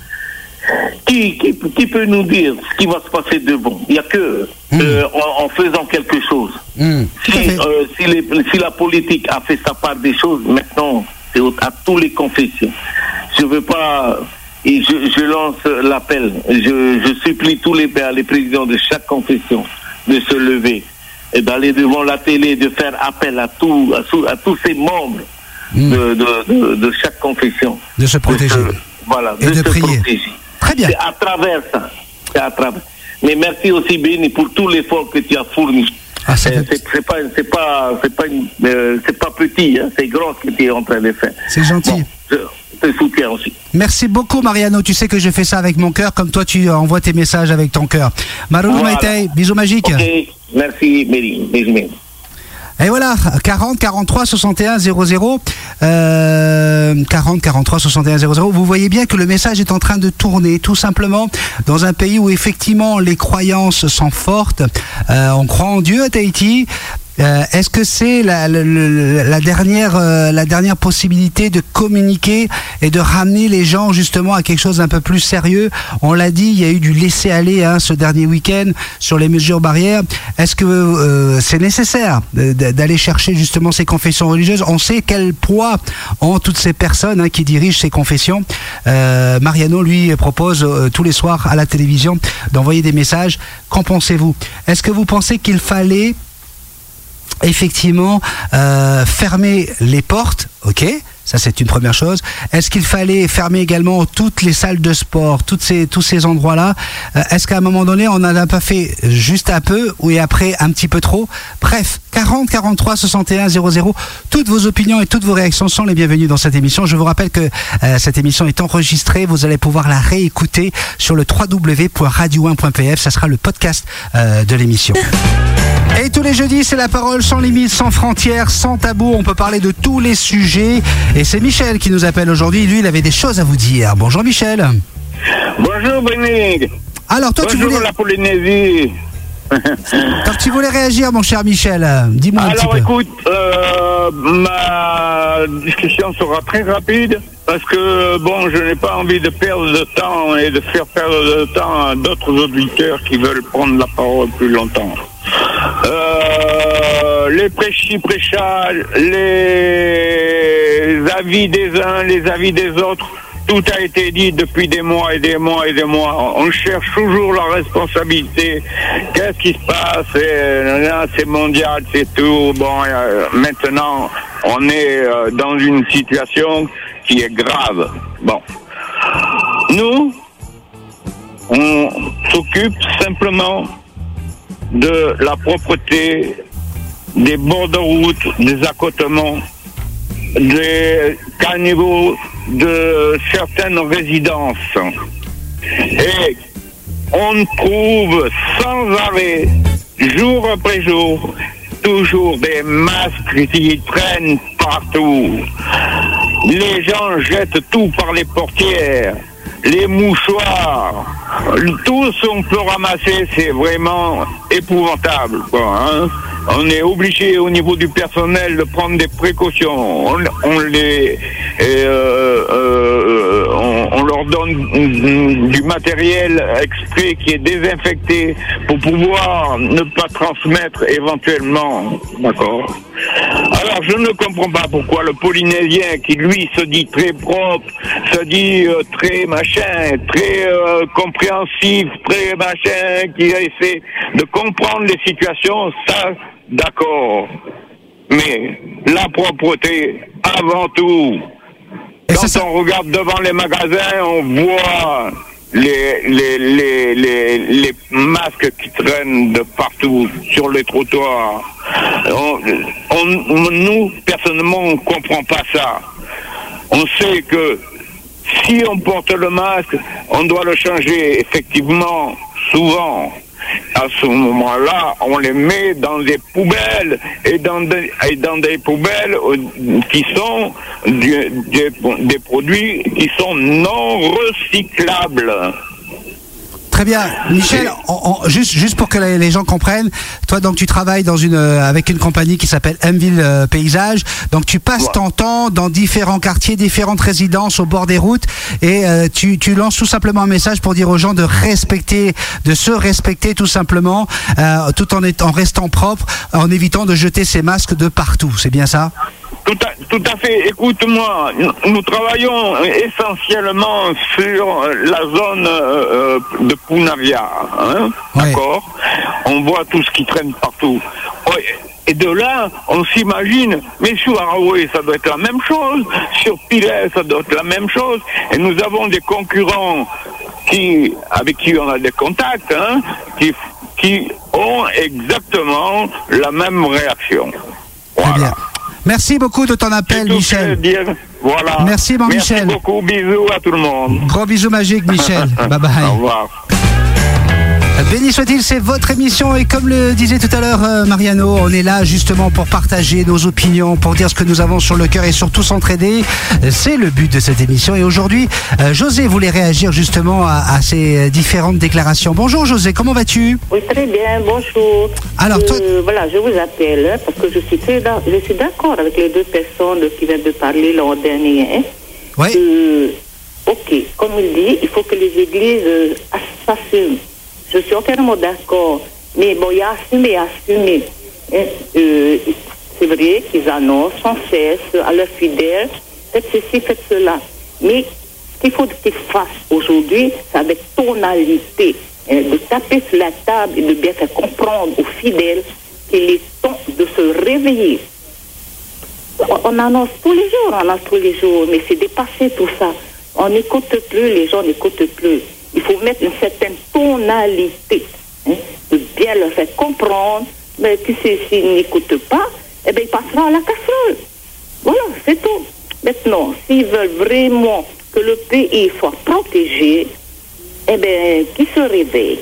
Qui, qui, qui peut nous dire ce qui va se passer de bon? Il n'y a que mmh. euh, en, en faisant quelque chose. Mmh. Si, euh, si, les, si la politique a fait sa part des choses, maintenant, c'est à tous les confessions. Je veux pas... Et je, je lance l'appel. Je, je supplie tous les pères, les présidents de chaque confession de se lever et d'aller devant la télé, de faire appel à, tout, à, à tous ces membres mmh. de, de, de, de chaque confession. De se protéger. De se, voilà, et de, de se prier. protéger. Très bien. C'est à travers ça. C'est à travers. Mais merci aussi, Béni, pour tout l'effort que tu as fourni. Ah, c'est, euh, c'est, c'est pas, c'est pas, c'est pas, une, euh, c'est pas petit, hein, c'est grand ce que tu es en train de faire. C'est gentil. Bon, je te soutiens aussi. Merci beaucoup, Mariano. Tu sais que je fais ça avec mon cœur, comme toi tu envoies tes messages avec ton cœur. Marulu voilà. Maitei, bisous magiques. Ok, merci, Béni. Bisous, Béni. Et voilà, quarante, quarante-trois, soixante et un, zéro zéro, euh, quarante, quarante-trois, soixante et un, zéro zéro. Vous voyez bien que le message est en train de tourner, tout simplement, dans un pays où effectivement les croyances sont fortes. Euh, on croit en Dieu à Tahiti. Euh, est-ce que c'est la, la, la, dernière, euh, la dernière possibilité de communiquer et de ramener les gens justement à quelque chose d'un peu plus sérieux? On l'a dit, il y a eu du laisser-aller hein, ce dernier week-end sur les mesures barrières. Est-ce que euh, c'est nécessaire d'aller chercher justement ces confessions religieuses? On sait quel poids ont toutes ces personnes hein, qui dirigent ces confessions. Euh, Mariano, lui, propose euh, tous les soirs à la télévision d'envoyer des messages. Qu'en pensez-vous? Est-ce que vous pensez qu'il fallait effectivement euh, fermer les portes? Ok, ça c'est une première chose. Est-ce qu'il fallait fermer également toutes les salles de sport, toutes ces, tous ces endroits-là? euh, Est-ce qu'à un moment donné on n'en a pas fait juste un peu ou et après un petit peu trop? Bref, quarante, quarante-trois, soixante et un, zéro zéro. Toutes vos opinions et toutes vos réactions sont les bienvenues dans cette émission. Je vous rappelle que euh, cette émission est enregistrée. Vous allez pouvoir la réécouter sur le w w w point radio un point p f. Ça sera le podcast euh, de l'émission. Et tous les jeudis, c'est la parole sans limite, sans frontières, sans tabou. On peut parler de tous les sujets. Et c'est Michel qui nous appelle aujourd'hui. Lui, il avait des choses à vous dire. Bonjour Michel. Bonjour Béni. Alors toi, Bonjour tu voulais... la Polynésie. Donc tu voulais réagir, mon cher Michel. Dis-moi un Alors, petit peu. Alors écoute, euh, ma discussion sera très rapide. Parce que, bon, je n'ai pas envie de perdre de temps et de faire perdre de temps à d'autres auditeurs qui veulent prendre la parole plus longtemps. Euh, les prêchis-prêchages, les avis des uns, les avis des autres, tout a été dit depuis des mois et des mois et des mois. On cherche toujours la responsabilité. Qu'est-ce qui se passe? Et, là, c'est mondial, c'est tout. Bon, euh, maintenant, on est euh, dans une situation qui est grave. Bon. Nous, on s'occupe simplement de la propreté des bords de route, des accotements, des caniveaux de certaines résidences. Et on trouve sans arrêt, jour après jour, toujours des masques qui traînent partout. Les gens jettent tout par les portières, les mouchoirs, tout ce qu'on peut ramasser, c'est vraiment épouvantable, quoi, hein. On est obligé au niveau du personnel de prendre des précautions. On, on les, euh, euh, on, on leur donne du matériel exprès qui est désinfecté pour pouvoir ne pas transmettre éventuellement. D'accord. Alors je ne comprends pas pourquoi le Polynésien qui lui se dit très propre, se dit euh, très machin, très euh, compréhensif, très machin, qui essaie de comprendre les situations, ça. D'accord, mais la propreté avant tout. Et quand on regarde devant les magasins, on voit les, les, les, les, les masques qui traînent de partout sur les trottoirs. On, on, nous, personnellement, on ne comprend pas ça. On sait que si on porte le masque, on doit le changer effectivement souvent. À ce moment-là, on les met dans des poubelles et dans des, et dans des poubelles qui sont des, des, des produits qui sont non recyclables. Très bien, Michel. On, on, juste, juste pour que les, les gens comprennent, toi donc tu travailles dans une euh, avec une compagnie qui s'appelle Mville euh, Paysage. Donc tu passes ouais. ton temps dans différents quartiers, différentes résidences au bord des routes, et euh, tu, tu lances tout simplement un message pour dire aux gens de respecter, de se respecter tout simplement, euh, tout en, est, en restant propre, en évitant de jeter ces masques de partout. C'est bien ça? Tout à, tout à fait. Écoute-moi, nous, nous travaillons essentiellement sur la zone euh, de Punavia, hein, ouais. D'accord. On voit tout ce qui traîne partout. Ouais. Et de là, on s'imagine, mais sur Araoué, ça doit être la même chose, sur Pilet, ça doit être la même chose. Et nous avons des concurrents qui, avec qui on a des contacts, hein, qui, qui ont exactement la même réaction. Voilà. Très bien. Merci beaucoup de ton appel, Michel. Voilà. Merci, mon Merci Michel. Merci beaucoup. Bisous à tout le monde. Gros bisous magiques, Michel. Bye bye. Au revoir. Béni soit-il, c'est votre émission, et comme le disait tout à l'heure euh, Mariano, on est là justement pour partager nos opinions, pour dire ce que nous avons sur le cœur et surtout s'entraider. C'est le but de cette émission. Et aujourd'hui, euh, José voulait réagir justement à, à ces différentes déclarations. Bonjour José, comment vas-tu? Oui, très bien, bonjour. Alors, euh, toi... Voilà, je vous appelle parce que je suis, très je suis d'accord avec les deux personnes qui viennent de parler l'an dernier. Hein. Oui. Euh, ok, comme il dit, il faut que les églises euh, s'assument. Je suis entièrement d'accord. Mais bon, il y a assumé, assumé. Euh, c'est vrai qu'ils annoncent sans cesse à leurs fidèles, faites ceci, faites cela. Mais ce qu'il faut qu'ils fassent aujourd'hui, c'est avec tonalité, hein, de taper sur la table et de bien faire comprendre aux fidèles qu'il est temps de se réveiller. On, on annonce tous les jours, on annonce tous les jours, mais c'est dépassé tout ça. On n'écoute plus, les gens n'écoutent plus. Il faut mettre une certaine tonalité, hein, de bien leur faire comprendre, mais que s'ils n'écoutent pas, eh bien, ils passeront à la casserole. Voilà, c'est tout. Maintenant, s'ils veulent vraiment que le pays soit protégé, eh bien, qu'ils se réveillent.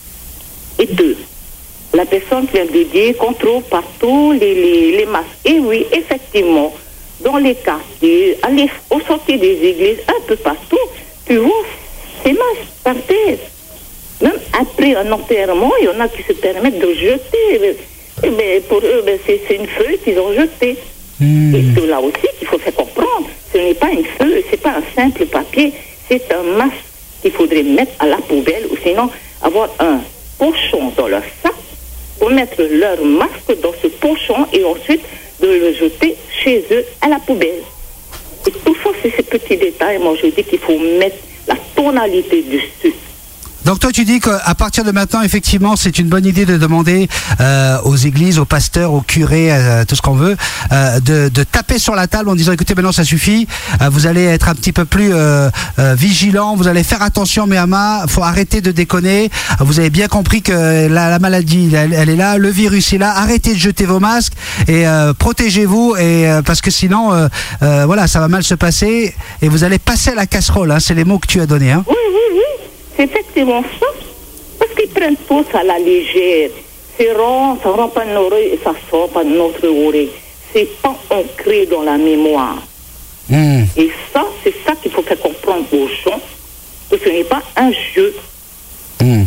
Et deux, la personne qui vient de dire qu'on trouve partout les, les, les masques. Et oui, effectivement, dans les quartiers, aller au sortir des églises, un peu partout, tu vois ces masques par terre. Même après un enterrement, il y en a qui se permettent de jeter. Et bien, pour eux, ben, c'est, c'est une feuille qu'ils ont jetée. Mmh. Et c'est là aussi qu'il faut faire comprendre. Ce n'est pas une feuille, c'est pas un simple papier, c'est un masque qu'il faudrait mettre à la poubelle, ou sinon avoir un pochon dans leur sac pour mettre leur masque dans ce pochon et ensuite de le jeter chez eux à la poubelle. Et tout ça, c'est ces petits détails. Moi, je dis qu'il faut mettre la tonalité dessus. Donc toi tu dis qu'à partir de maintenant, effectivement, c'est une bonne idée de demander euh, aux églises, aux pasteurs, aux curés, euh, tout ce qu'on veut, euh, de, de taper sur la table en disant écoutez, maintenant ça suffit, euh, vous allez être un petit peu plus euh, euh, vigilants, vous allez faire attention, Méama, faut arrêter de déconner, vous avez bien compris que la, la maladie, elle, elle est là, le virus est là, arrêtez de jeter vos masques et euh, protégez-vous, et euh, parce que sinon, euh, euh, voilà, ça va mal se passer et vous allez passer à la casserole, hein, c'est les mots que tu as donnés. Hein. Oui, oui, oui. C'est effectivement ça. Parce qu'ils prennent tout à la légère. C'est rond, ça ne rentre pas dans l'oreille et ça sort pas de notre oreille. C'est pas ancré dans la mémoire. Mmh. Et ça, c'est ça qu'il faut faire comprendre aux gens, que ce n'est pas un jeu. Mmh.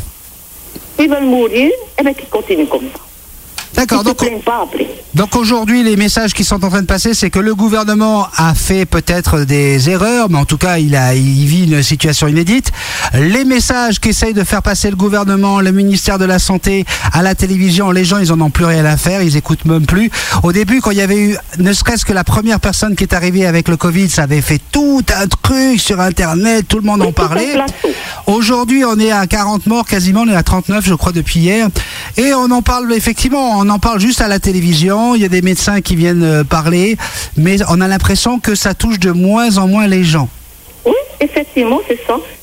Ils veulent mourir, eh bien qu'ils continuent comme ça. D'accord, donc, donc aujourd'hui les messages qui sont en train de passer, c'est que le gouvernement a fait peut-être des erreurs, mais en tout cas il, a, il vit une situation inédite. Les messages qu'essaye de faire passer le gouvernement, le ministère de la Santé à la télévision, les gens ils en ont plus rien à faire, ils écoutent même plus. Au début, quand il y avait eu, ne serait-ce que la première personne qui est arrivée avec le Covid, ça avait fait tout un truc sur Internet, tout le monde en parlait. Aujourd'hui on est à quarante morts quasiment, on est à trente-neuf je crois depuis hier, et on en parle effectivement, on en parle juste à la télévision, il y a des médecins qui viennent parler, mais on a l'impression que ça touche de moins en moins les gens. Oui, effectivement, c'est ça.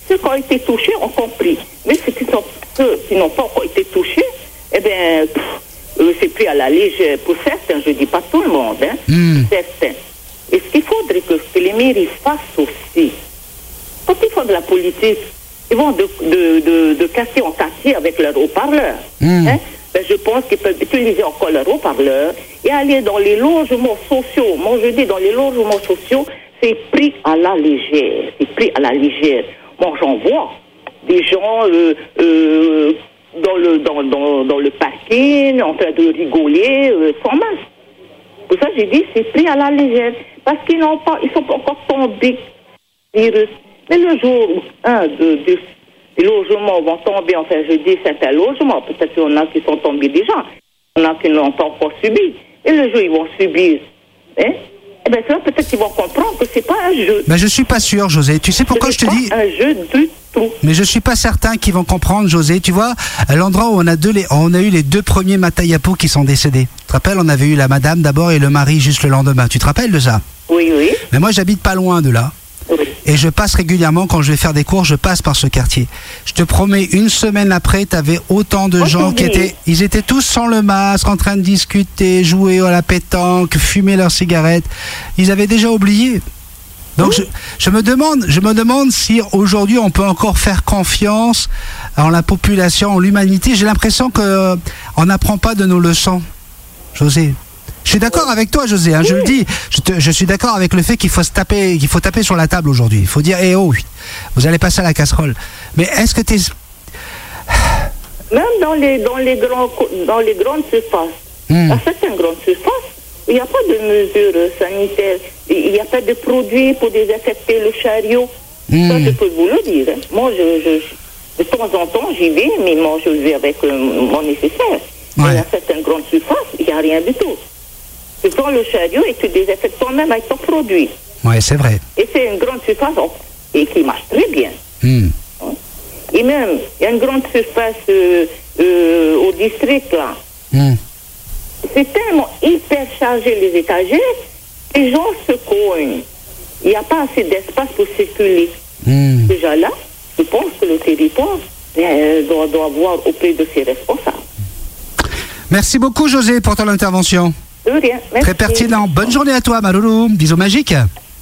ceux qui ont été touchés ont compris. Mais ceux qui, sont, ceux qui n'ont pas encore été touchés, eh bien, pff, euh, c'est pris à la légère pour certains, je ne dis pas tout le monde, hein, mm. certains. Et ce qu'il faudrait que, que les mairies fassent aussi, quand ils font de la politique, ils vont de, de, de, de quartier en quartier avec leur haut-parleur. Mm. Hein? Ben, je pense qu'ils peuvent utiliser encore leur haut-parleur et aller dans les logements sociaux. Moi, je dis dans les logements sociaux, c'est pris à la légère. C'est pris à la légère. Moi, j'en vois des gens euh, euh, dans, le, dans, dans, dans le parking, en train de rigoler, euh, sans masque. Pour ça, j'ai dit, c'est pris à la légère. Parce qu'ils n'ont pas, ils sont pas encore tombés virus. Mais le jour où un de, de, des logements vont tomber, enfin, je dis certains logements, peut-être qu'il y en a qui sont tombés déjà, il y en a qui n'ont pas encore subi. Et le jour où ils vont subir, hein, eh bien, là, peut-être qu'ils vont comprendre que c'est pas un jeu. Mais je suis pas sûr, José. Tu sais pourquoi je te dis? Un jeu du tout. Mais je suis pas certain qu'ils vont comprendre, José. Tu vois, à l'endroit où on a deux, les, on a eu les deux premiers Matayapo qui sont décédés. Tu te rappelles, on avait eu la madame d'abord et le mari juste le lendemain. Tu te rappelles de ça? Oui, oui. Mais moi, j'habite pas loin de là. Oui. Et je passe régulièrement, quand je vais faire des cours, je passe par ce quartier. Je te promets, une semaine après, tu avais autant de oh, gens qui étaient, ils étaient tous sans le masque, en train de discuter, jouer à la pétanque, fumer leurs cigarettes. Ils avaient déjà oublié. Donc oui. je, je me demande, je me demande si aujourd'hui on peut encore faire confiance en la population, en l'humanité. J'ai l'impression que on n'apprend pas de nos leçons, José. Je suis d'accord avec toi, José, hein, oui. je le dis. Je, te, je suis d'accord avec le fait qu'il faut se taper, qu'il faut taper sur la table aujourd'hui. Il faut dire, eh oh, vous allez passer à la casserole. Mais est-ce que tu es... Même dans les, dans les, grands, dans les grandes surfaces, mmh. à certaines grandes surfaces, il n'y a pas de mesures sanitaires. Il n'y a pas de produits pour désinfecter le chariot. Mmh. Ça, je peux vous le dire. Hein. Moi, je, je, de temps en temps, j'y vais, mais moi, je vais avec euh, mon nécessaire. Ouais. Et à certaines grandes surfaces, il n'y a rien du tout. Tu prends le chariot et tu désinfectes toi-même avec ton produit. Oui, c'est vrai. Et c'est une grande surface et qui marche très bien. Mm. Et même, il y a une grande surface euh, euh, au district, là. Mm. C'est tellement hyper chargé, les étagères, les gens se cognent. Il n'y a pas assez d'espace pour circuler. Mm. Déjà là, je pense que le territoire euh, doit, doit voir auprès de ses responsables. Merci beaucoup, José, pour ton intervention. De rien, merci. Très pertinent. Bonne journée à toi, Maloulou. Bisous magiques.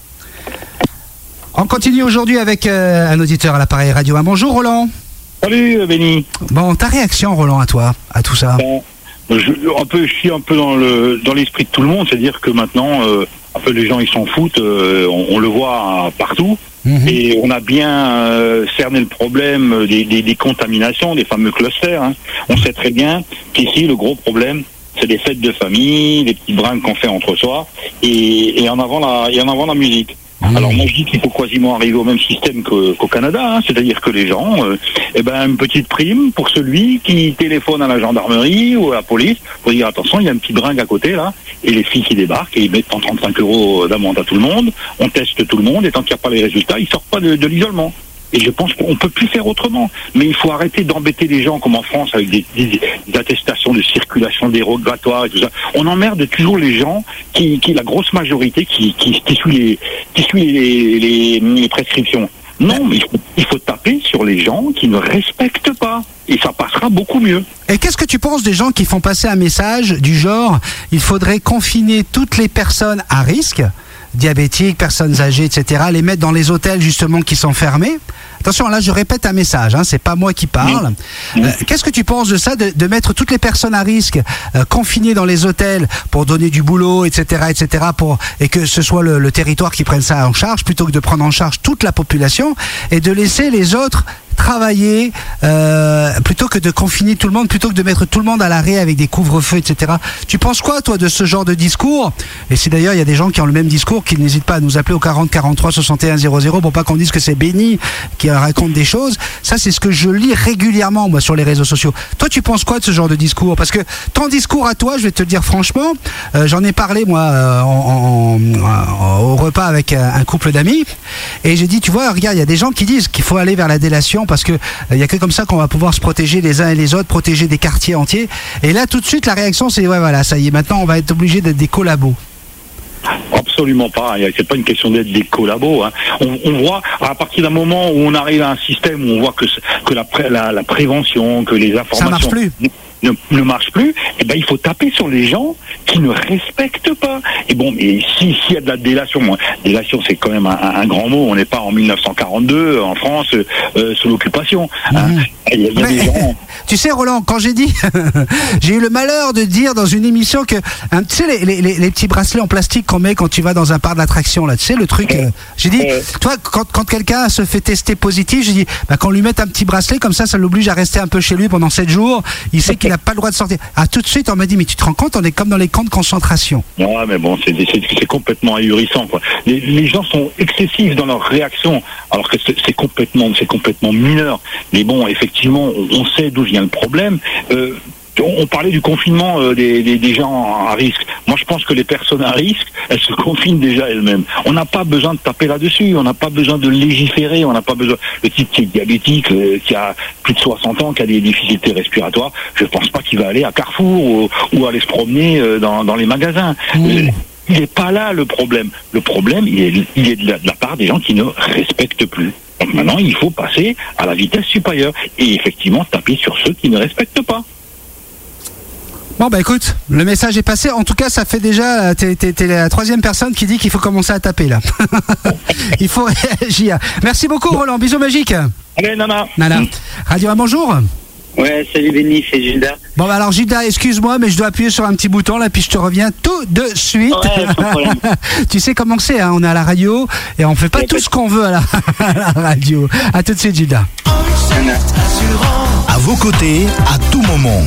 On continue aujourd'hui avec euh, un auditeur à l'appareil Radio un. Bonjour, Roland. Salut, Benny. Bon, ta réaction, Roland, à toi, à tout ça? Bon, je, un peu, je suis un peu dans le dans l'esprit de tout le monde, c'est-à-dire que maintenant, euh, un peu les gens, ils s'en foutent, euh, on, on le voit partout. Mmh. Et on a bien euh, cerné le problème des, des, des contaminations, des fameux clusters. Hein. On sait très bien qu'ici, le gros problème, c'est des fêtes de famille, des petits brinques qu'on fait entre soi, et, et en avant la, et en avant la musique. Mmh. Alors moi je dis qu'il faut quasiment arriver au même système que, qu'au Canada, hein, c'est-à-dire que les gens, euh, eh ben une petite prime pour celui qui téléphone à la gendarmerie ou à la police pour dire attention, il y a un petit bringue à côté là, et les filles qui débarquent et ils mettent trente-cinq euros d'amende à tout le monde, on teste tout le monde et tant qu'il n'y a pas les résultats, ils sortent pas de, de l'isolement. Et je pense qu'on peut plus faire autrement. Mais il faut arrêter d'embêter les gens comme en France avec des, des, des attestations de circulation dérogatoire et tout ça. On emmerde toujours les gens qui, qui la grosse majorité qui, qui, qui suit les, qui suit les, les, les prescriptions. Non, mais il faut, il faut taper sur les gens qui ne respectent pas. Et ça passera beaucoup mieux. Et qu'est-ce que tu penses des gens qui font passer un message du genre il faudrait confiner toutes les personnes à risque, diabétiques, personnes âgées, et cetera, les mettre dans les hôtels justement qui sont fermés? Attention, là je répète un message, hein, c'est pas moi qui parle. Oui. Euh, qu'est-ce que tu penses de ça, de, de mettre toutes les personnes à risque euh, confinées dans les hôtels pour donner du boulot, et cetera, et cetera, pour et que ce soit le, le territoire qui prenne ça en charge plutôt que de prendre en charge toute la population et de laisser les autres travailler euh, plutôt que de confiner tout le monde, plutôt que de mettre tout le monde à l'arrêt avec des couvre-feux, et cetera. Tu penses quoi, toi, de ce genre de discours? Et si d'ailleurs il y a des gens qui ont le même discours, qui n'hésitent pas à nous appeler au quarante quarante-trois soixante et un zéro zéro pour pas qu'on dise que c'est Benny qui raconte des choses. Ça, c'est ce que je lis régulièrement, moi, sur les réseaux sociaux. Toi, tu penses quoi de ce genre de discours? Parce que ton discours à toi, je vais te le dire franchement, euh, j'en ai parlé, moi, euh, en, en, en, au repas avec un, un couple d'amis, et j'ai dit, tu vois, regarde, il y a des gens qui disent qu'il faut aller vers la délation parce que il euh, y a que comme ça qu'on va pouvoir se protéger les uns et les autres, protéger des quartiers entiers. Et là, tout de suite, la réaction, c'est ouais, voilà, ça y est, maintenant, on va être obligé d'être des collabos. absolument pas. C'est pas une question d'être des collabos. Hein. On, on voit à partir d'un moment où on arrive à un système où on voit que que la, la, la prévention, que les informations ça marche plus. Ne, ne marche plus, eh ben il faut taper sur les gens qui ne respectent pas. Et bon, mais si s'il y a de la délation, moi, délation c'est quand même un, un grand mot. On n'est pas en mille neuf cent quarante-deux en France euh, sous l'occupation. Hein. Mmh. Il y a, il y a Mais, des gens. Tu sais, Roland, quand j'ai dit, j'ai eu le malheur de dire dans une émission que, hein, tu sais, les, les, les petits bracelets en plastique qu'on met quand tu vas dans un parc d'attraction, là, tu sais, le truc. Euh, j'ai dit, euh. toi, quand, quand quelqu'un se fait tester positif, j'ai dit, bah, qu'on lui mette un petit bracelet comme ça, ça l'oblige à rester un peu chez lui pendant sept jours. Il sait qu'il n'a pas le droit de sortir. Ah, tout de suite, on m'a dit, mais tu te rends compte, on est comme dans les camps de concentration. Ouais, mais bon, c'est, c'est, c'est complètement ahurissant, quoi. Les, les gens sont excessifs dans leur réaction, alors que c'est, c'est complètement, c'est complètement mineur. Mais bon, effectivement, on, on sait d'où vient le problème. Euh, on, on parlait du confinement euh, des, des, des gens à risque. Moi, je pense que les personnes à risque, elles se confinent déjà elles-mêmes. On n'a pas besoin de taper là-dessus. On n'a pas besoin de légiférer. On n'a pas besoin. Le type qui est diabétique, euh, qui a plus de soixante ans, qui a des difficultés respiratoires, je pense pas qu'il va aller à Carrefour ou, ou aller se promener euh, dans, dans les magasins. Mmh. Euh, il n'est pas là le problème. Le problème, il est, il est de, la, de la part des gens qui ne respectent plus. Donc maintenant, il faut passer à la vitesse supérieure et effectivement taper sur ceux qui ne respectent pas. Bon bah écoute, le message est passé. En tout cas, ça fait déjà, t'es, t'es, t'es la troisième personne qui dit qu'il faut commencer à taper là. Il faut réagir. Merci beaucoup Roland, bisous magiques. Allez Nana. Nana. Radio un, bonjour. Ouais, salut Benny, c'est Gilda. Bon bah alors Gilda, excuse-moi, mais je dois appuyer sur un petit bouton là, puis je te reviens tout de suite. Ouais, sans problème. Tu sais comment c'est, hein, on est à la radio et on fait pas tout ce qu'on veut à la, à la radio. À tout de suite Gilda. À vos côtés, à tout moment.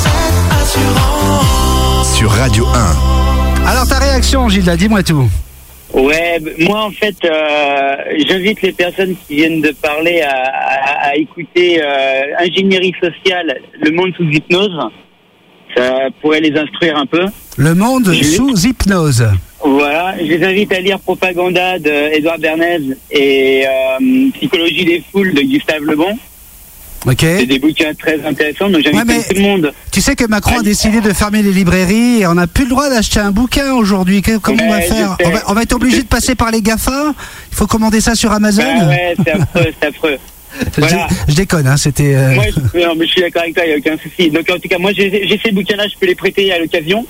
Sur Radio un. Alors ta réaction Gilda, dis-moi tout. Ouais, moi en fait, euh, j'invite les personnes qui viennent de parler à, à, à écouter euh, Ingénierie sociale, le monde sous hypnose. Ça pourrait les instruire un peu. Le monde je sous les... hypnose. Voilà, je les invite à lire Propaganda de Édouard Bernays et euh, Psychologie des foules de Gustave Le Bon. Ok. C'est des bouquins très intéressants, donc j'invite ouais, tout le monde. Tu sais que Macron a décidé de fermer les librairies et on n'a plus le droit d'acheter un bouquin aujourd'hui. Comment on va faire on va, on va être obligé de passer par les GAFA. Il faut commander ça sur Amazon. Bah ouais, c'est affreux, c'est affreux. Voilà. Je, je déconne, hein, c'était. Euh... Moi, je, non, mais je suis d'accord avec toi, il n'y a aucun souci. Donc en tout cas, moi j'ai, j'ai ces bouquins-là, je peux les prêter à l'occasion.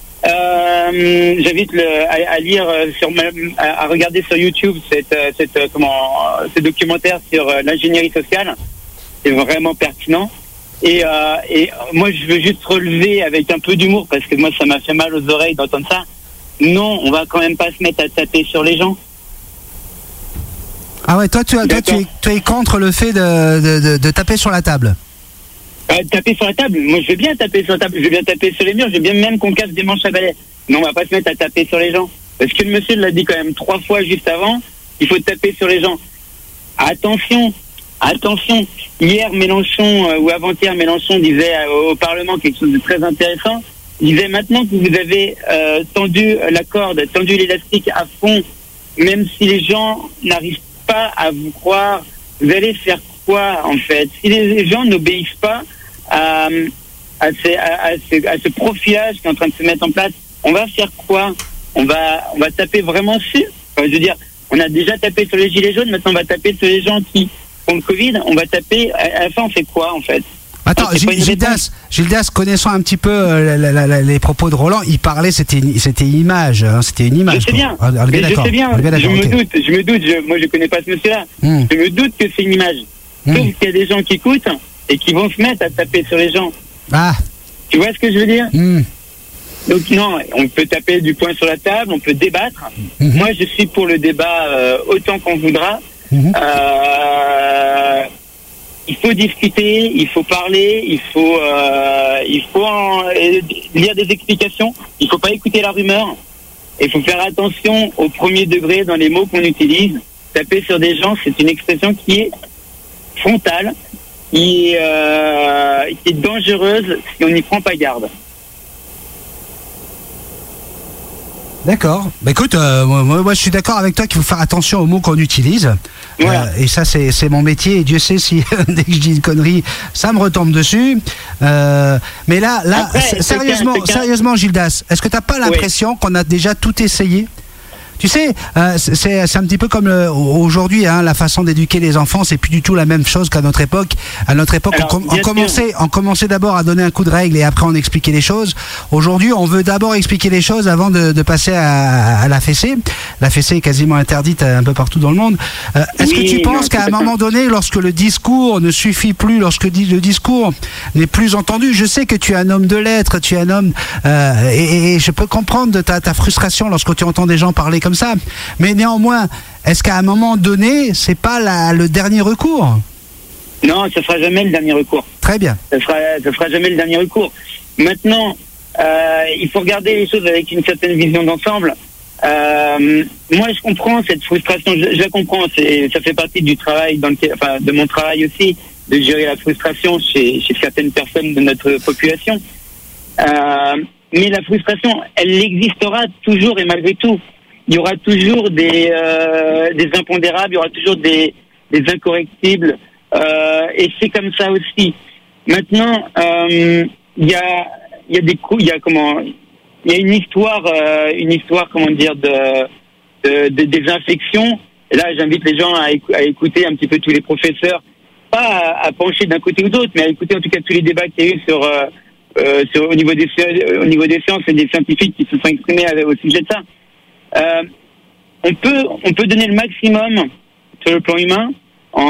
Euh, j'invite le, à, à lire sur, à, à regarder sur YouTube cette, cette comment, ce documentaire sur l'ingénierie sociale. C'est vraiment pertinent. Et, euh, et moi, je veux juste relever avec un peu d'humour, parce que moi, ça m'a fait mal aux oreilles d'entendre ça. Non, on va quand même pas se mettre à taper sur les gens. Ah ouais, toi, tu, toi, tu, es, tu es contre le fait de, de, de, de taper sur la table. Euh, taper sur la table, moi, je veux bien taper sur la table. Je veux bien taper sur les murs. Je veux bien même qu'on casse des manches à balai. Mais on va pas se mettre à taper sur les gens. Parce que le monsieur l'a dit quand même trois fois juste avant, il faut taper sur les gens. Attention Attention, hier Mélenchon, euh, ou avant-hier Mélenchon disait euh, au Parlement quelque chose de très intéressant. Il disait maintenant que vous avez euh, tendu la corde, tendu l'élastique à fond, même si les gens n'arrivent pas à vous croire, vous allez faire quoi en fait? Si les gens n'obéissent pas à, à, ces, à, à, ce, à ce profilage qui est en train de se mettre en place, on va faire quoi? On va, on va taper vraiment dessus. Enfin, je veux dire, on a déjà tapé sur les gilets jaunes, maintenant on va taper sur les gens qui... Pour le Covid, on va taper. À la fin, on fait quoi en fait? Attends, Gildas, Gildas, connaissant un petit peu euh, la, la, la, les propos de Roland, il parlait, c'était une, c'était une image, hein, c'était une image. Je sais bien. On, on mais je sais bien. Je okay. me doute. Je me doute. Je, moi, je connais pas ce monsieur-là. Mm. Je me doute que c'est une image. Mm. Sauf qu'il y a des gens qui écoutent et qui vont se mettre à taper sur les gens. Ah. Tu vois ce que je veux dire? Mm. Donc non, on peut taper du poing sur la table, on peut débattre. Mm-hmm. Moi, je suis pour le débat euh, autant qu'on voudra. Mmh. Euh, il faut discuter, il faut parler, il faut, euh, il faut en, lire des explications. Il faut pas écouter la rumeur. Il faut faire attention au premier degré dans les mots qu'on utilise. Taper sur des gens, c'est une expression qui est frontale, qui est, euh, qui est dangereuse si on n'y prend pas garde. D'accord. Bah écoute, euh, moi, moi je suis d'accord avec toi qu'il faut faire attention aux mots qu'on utilise. Voilà. Euh, et ça c'est, c'est mon métier. Et Dieu sait si dès que je dis une connerie, ça me retombe dessus. Euh, mais là, là, Après, sérieusement, c'est qu'un, c'est qu'un... sérieusement, Gildas, est-ce que t'as pas l'impression oui. qu'on a déjà tout essayé? Tu sais, euh, c'est, c'est un petit peu comme le, aujourd'hui, hein, la façon d'éduquer les enfants, c'est plus du tout la même chose qu'à notre époque. À notre époque, Alors, on, com- on, commençait, on commençait d'abord à donner un coup de règle et après on expliquait les choses. Aujourd'hui, on veut d'abord expliquer les choses avant de, de passer à, à la fessée. La fessée est quasiment interdite un peu partout dans le monde. Euh, est-ce oui, que tu penses non, qu'à un moment donné, lorsque le discours ne suffit plus, lorsque le discours n'est plus entendu, je sais que tu es un homme de lettres, tu es un homme, euh, et, et je peux comprendre de ta, ta frustration lorsque tu entends des gens parler comme ça, mais néanmoins, est-ce qu'à un moment donné, c'est pas la, le dernier recours ? Non, ce sera jamais le dernier recours. Très bien. Ce sera, ce sera jamais le dernier recours. Maintenant, euh, il faut regarder les choses avec une certaine vision d'ensemble. Euh, moi, je comprends cette frustration. Je, je la comprends. C'est, ça fait partie du travail, dans lequel, enfin, de mon travail aussi, de gérer la frustration chez, chez certaines personnes de notre population. Euh, mais la frustration, elle existera toujours et malgré tout. Il y aura toujours des, euh, des impondérables, il y aura toujours des, des incorrectibles. Euh, et c'est comme ça aussi. Maintenant, euh, il y a, il y a des coups, il y a comment, il y a une histoire, euh, une histoire, comment dire, de, de, de désinfection. Et là, j'invite les gens à, éc- à écouter un petit peu tous les professeurs, pas à, à pencher d'un côté ou d'autre, mais à écouter en tout cas tous les débats qu'il y a eu sur, euh, euh, sur au niveau des au niveau des sciences et des scientifiques qui se sont exprimés au sujet de ça. Euh, on peut, on peut donner le maximum sur le plan humain. En,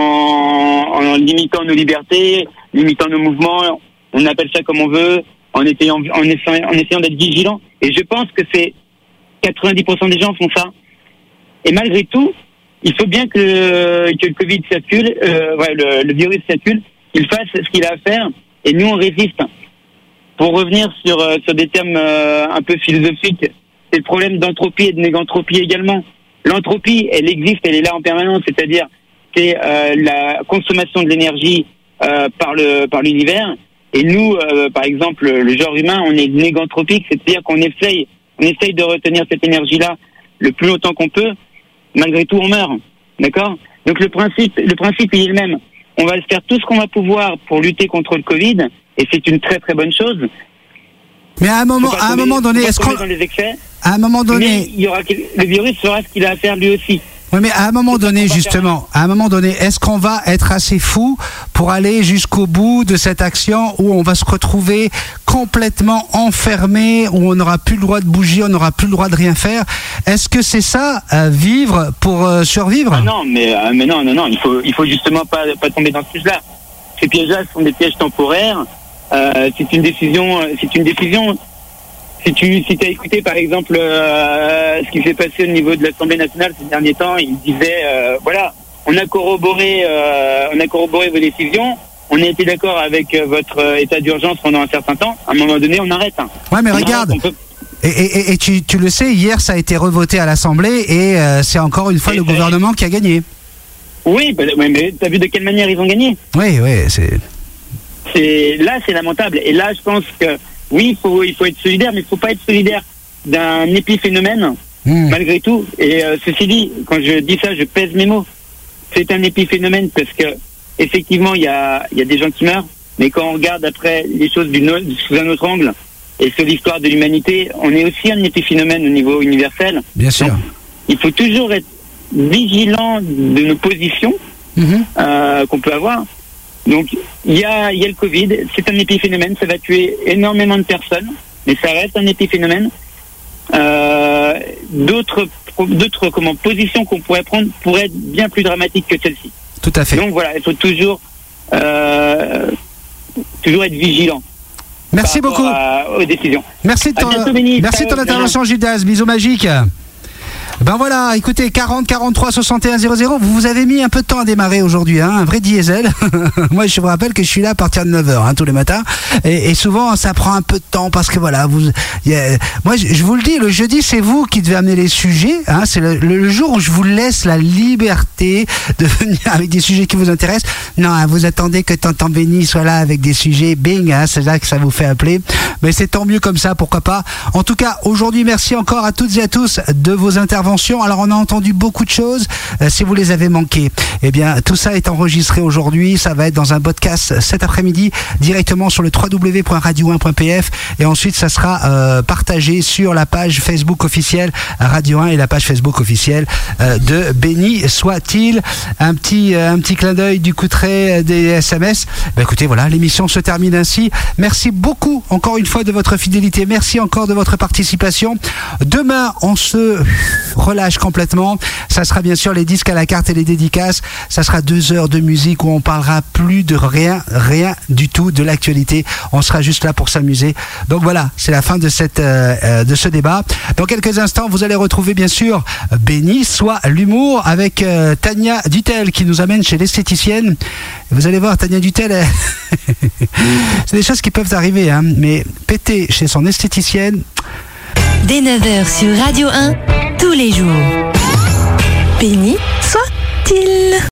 en limitant nos libertés, limitant nos mouvements, on appelle ça comme on veut, en essayant, en essayant, en essayant d'être vigilant. Et je pense que c'est quatre-vingt-dix pour cent des gens font ça. Et malgré tout, il faut bien que le, que le Covid circule, euh, ouais, le, le virus circule, qu'il fasse ce qu'il a à faire, et nous on résiste. Pour revenir sur, sur des termes euh, un peu philosophiques, c'est le problème d'entropie et de négantropie également. L'entropie, elle existe, elle est là en permanence, c'est-à-dire c'est euh, la consommation de l'énergie euh, par le par l'univers. Et nous, euh, par exemple, le genre humain, on est négantropique, c'est-à-dire qu'on essaye, on essaye de retenir cette énergie-là le plus longtemps qu'on peut. Malgré tout, on meurt, d'accord ? Donc le principe, le principe, il est le même. On va faire tout ce qu'on va pouvoir pour lutter contre le Covid, et c'est une très très bonne chose. Mais à un moment, à un tomber, moment donné, est-ce qu'on, dans les excès, à un moment donné, mais il y aura le virus fera ce qu'il a à faire lui aussi. Oui, mais à un moment donné, justement, à un moment donné, est-ce qu'on va être assez fou pour aller jusqu'au bout de cette action où on va se retrouver complètement enfermé, où on n'aura plus le droit de bouger, on n'aura plus le droit de rien faire ? Est-ce que c'est ça, euh, vivre pour euh, survivre ? Ah non, mais, euh, mais non, non, non, il faut, il faut justement pas, pas tomber dans ce piège-là. Ces pièges-là sont des pièges temporaires. Euh, c'est une décision, c'est une décision. Si tu si t'as écouté par exemple euh, ce qui s'est passé au niveau de l'Assemblée nationale ces derniers temps, il disait euh, voilà, on a corroboré euh, on a corroboré vos décisions, on a été d'accord avec euh, votre euh, état d'urgence pendant un certain temps. À un moment donné, on arrête. Hein. Ouais, mais on regarde. Arrête, peut... Et, et, et tu, tu le sais, hier ça a été revoté à l'Assemblée et euh, c'est encore une fois et le c'est... gouvernement qui a gagné. Oui, bah, mais t'as vu de quelle manière ils ont gagné ? Oui, oui, c'est. C'est là, c'est lamentable. Et là, je pense que oui, il faut, il faut être solidaire, mais il ne faut pas être solidaire d'un épiphénomène, mmh. malgré tout. Et euh, ceci dit, quand je dis ça, je pèse mes mots. C'est un épiphénomène parce que, effectivement, il y a, y a des gens qui meurent, mais quand on regarde après les choses d'une, sous un autre angle, et sur l'histoire de l'humanité, on est aussi un épiphénomène au niveau universel. Bien sûr. Donc, il faut toujours être vigilant de nos positions mmh. euh, qu'on peut avoir. Donc, il y a, y a le Covid, c'est un épiphénomène, ça va tuer énormément de personnes, mais ça reste un épiphénomène. Euh, d'autres, d'autres comment, positions qu'on pourrait prendre pourraient être bien plus dramatiques que celle-ci. Tout à fait. Donc voilà, il faut toujours, euh, toujours être vigilant. Merci beaucoup. À, aux décisions. Merci de ton, bientôt, Béni, merci de ton intervention, Gildas. Bisous magiques. Ben voilà, écoutez, quarante, quarante-trois, soixante et un, zéro zéro, vous vous avez mis un peu de temps à démarrer aujourd'hui, hein, un vrai diesel. Moi, je vous rappelle que je suis là à partir de neuf heures, hein, tous les matins. Et, et souvent, ça prend un peu de temps parce que voilà, vous, y a, moi, je, je vous le dis, le jeudi, c'est vous qui devez amener les sujets, hein, c'est le, le jour où je vous laisse la liberté de venir avec des sujets qui vous intéressent. Non, hein, vous attendez que Tonton Béni soit là avec des sujets, bing, hein, c'est là que ça vous fait appeler. mais c'est tant mieux comme ça, pourquoi pas. En tout cas, aujourd'hui, merci encore à toutes et à tous de vos interventions. Alors, on a entendu beaucoup de choses. Euh, si vous les avez manquées, eh bien, tout ça est enregistré aujourd'hui. Ça va être dans un podcast cet après-midi, directement sur le w w w point radio un point p f, et ensuite, ça sera euh, partagé sur la page Facebook officielle Radio un et la page Facebook officielle euh, de Béni soit-il. Un petit, euh, un petit clin d'œil du coutret des S M S. Ben, écoutez, voilà, l'émission se termine ainsi. Merci beaucoup, encore une fois, de votre fidélité. Merci encore de votre participation. Demain, on se relâche complètement. Ça sera bien sûr les disques à la carte et les dédicaces. Ça sera deux heures de musique où on parlera plus de rien, rien du tout de l'actualité. On sera juste là pour s'amuser. Donc voilà, c'est la fin de cette, euh, de ce débat. Dans quelques instants, vous allez retrouver bien sûr Béni soit l'humour avec euh, Tania Dutel qui nous amène chez l'esthéticienne. Vous allez voir, Tania Dutel, elle... c'est des choses qui peuvent arriver, hein, mais péter chez son esthéticienne. Dès neuf heures sur Radio un, tous les jours. Béni soit-il.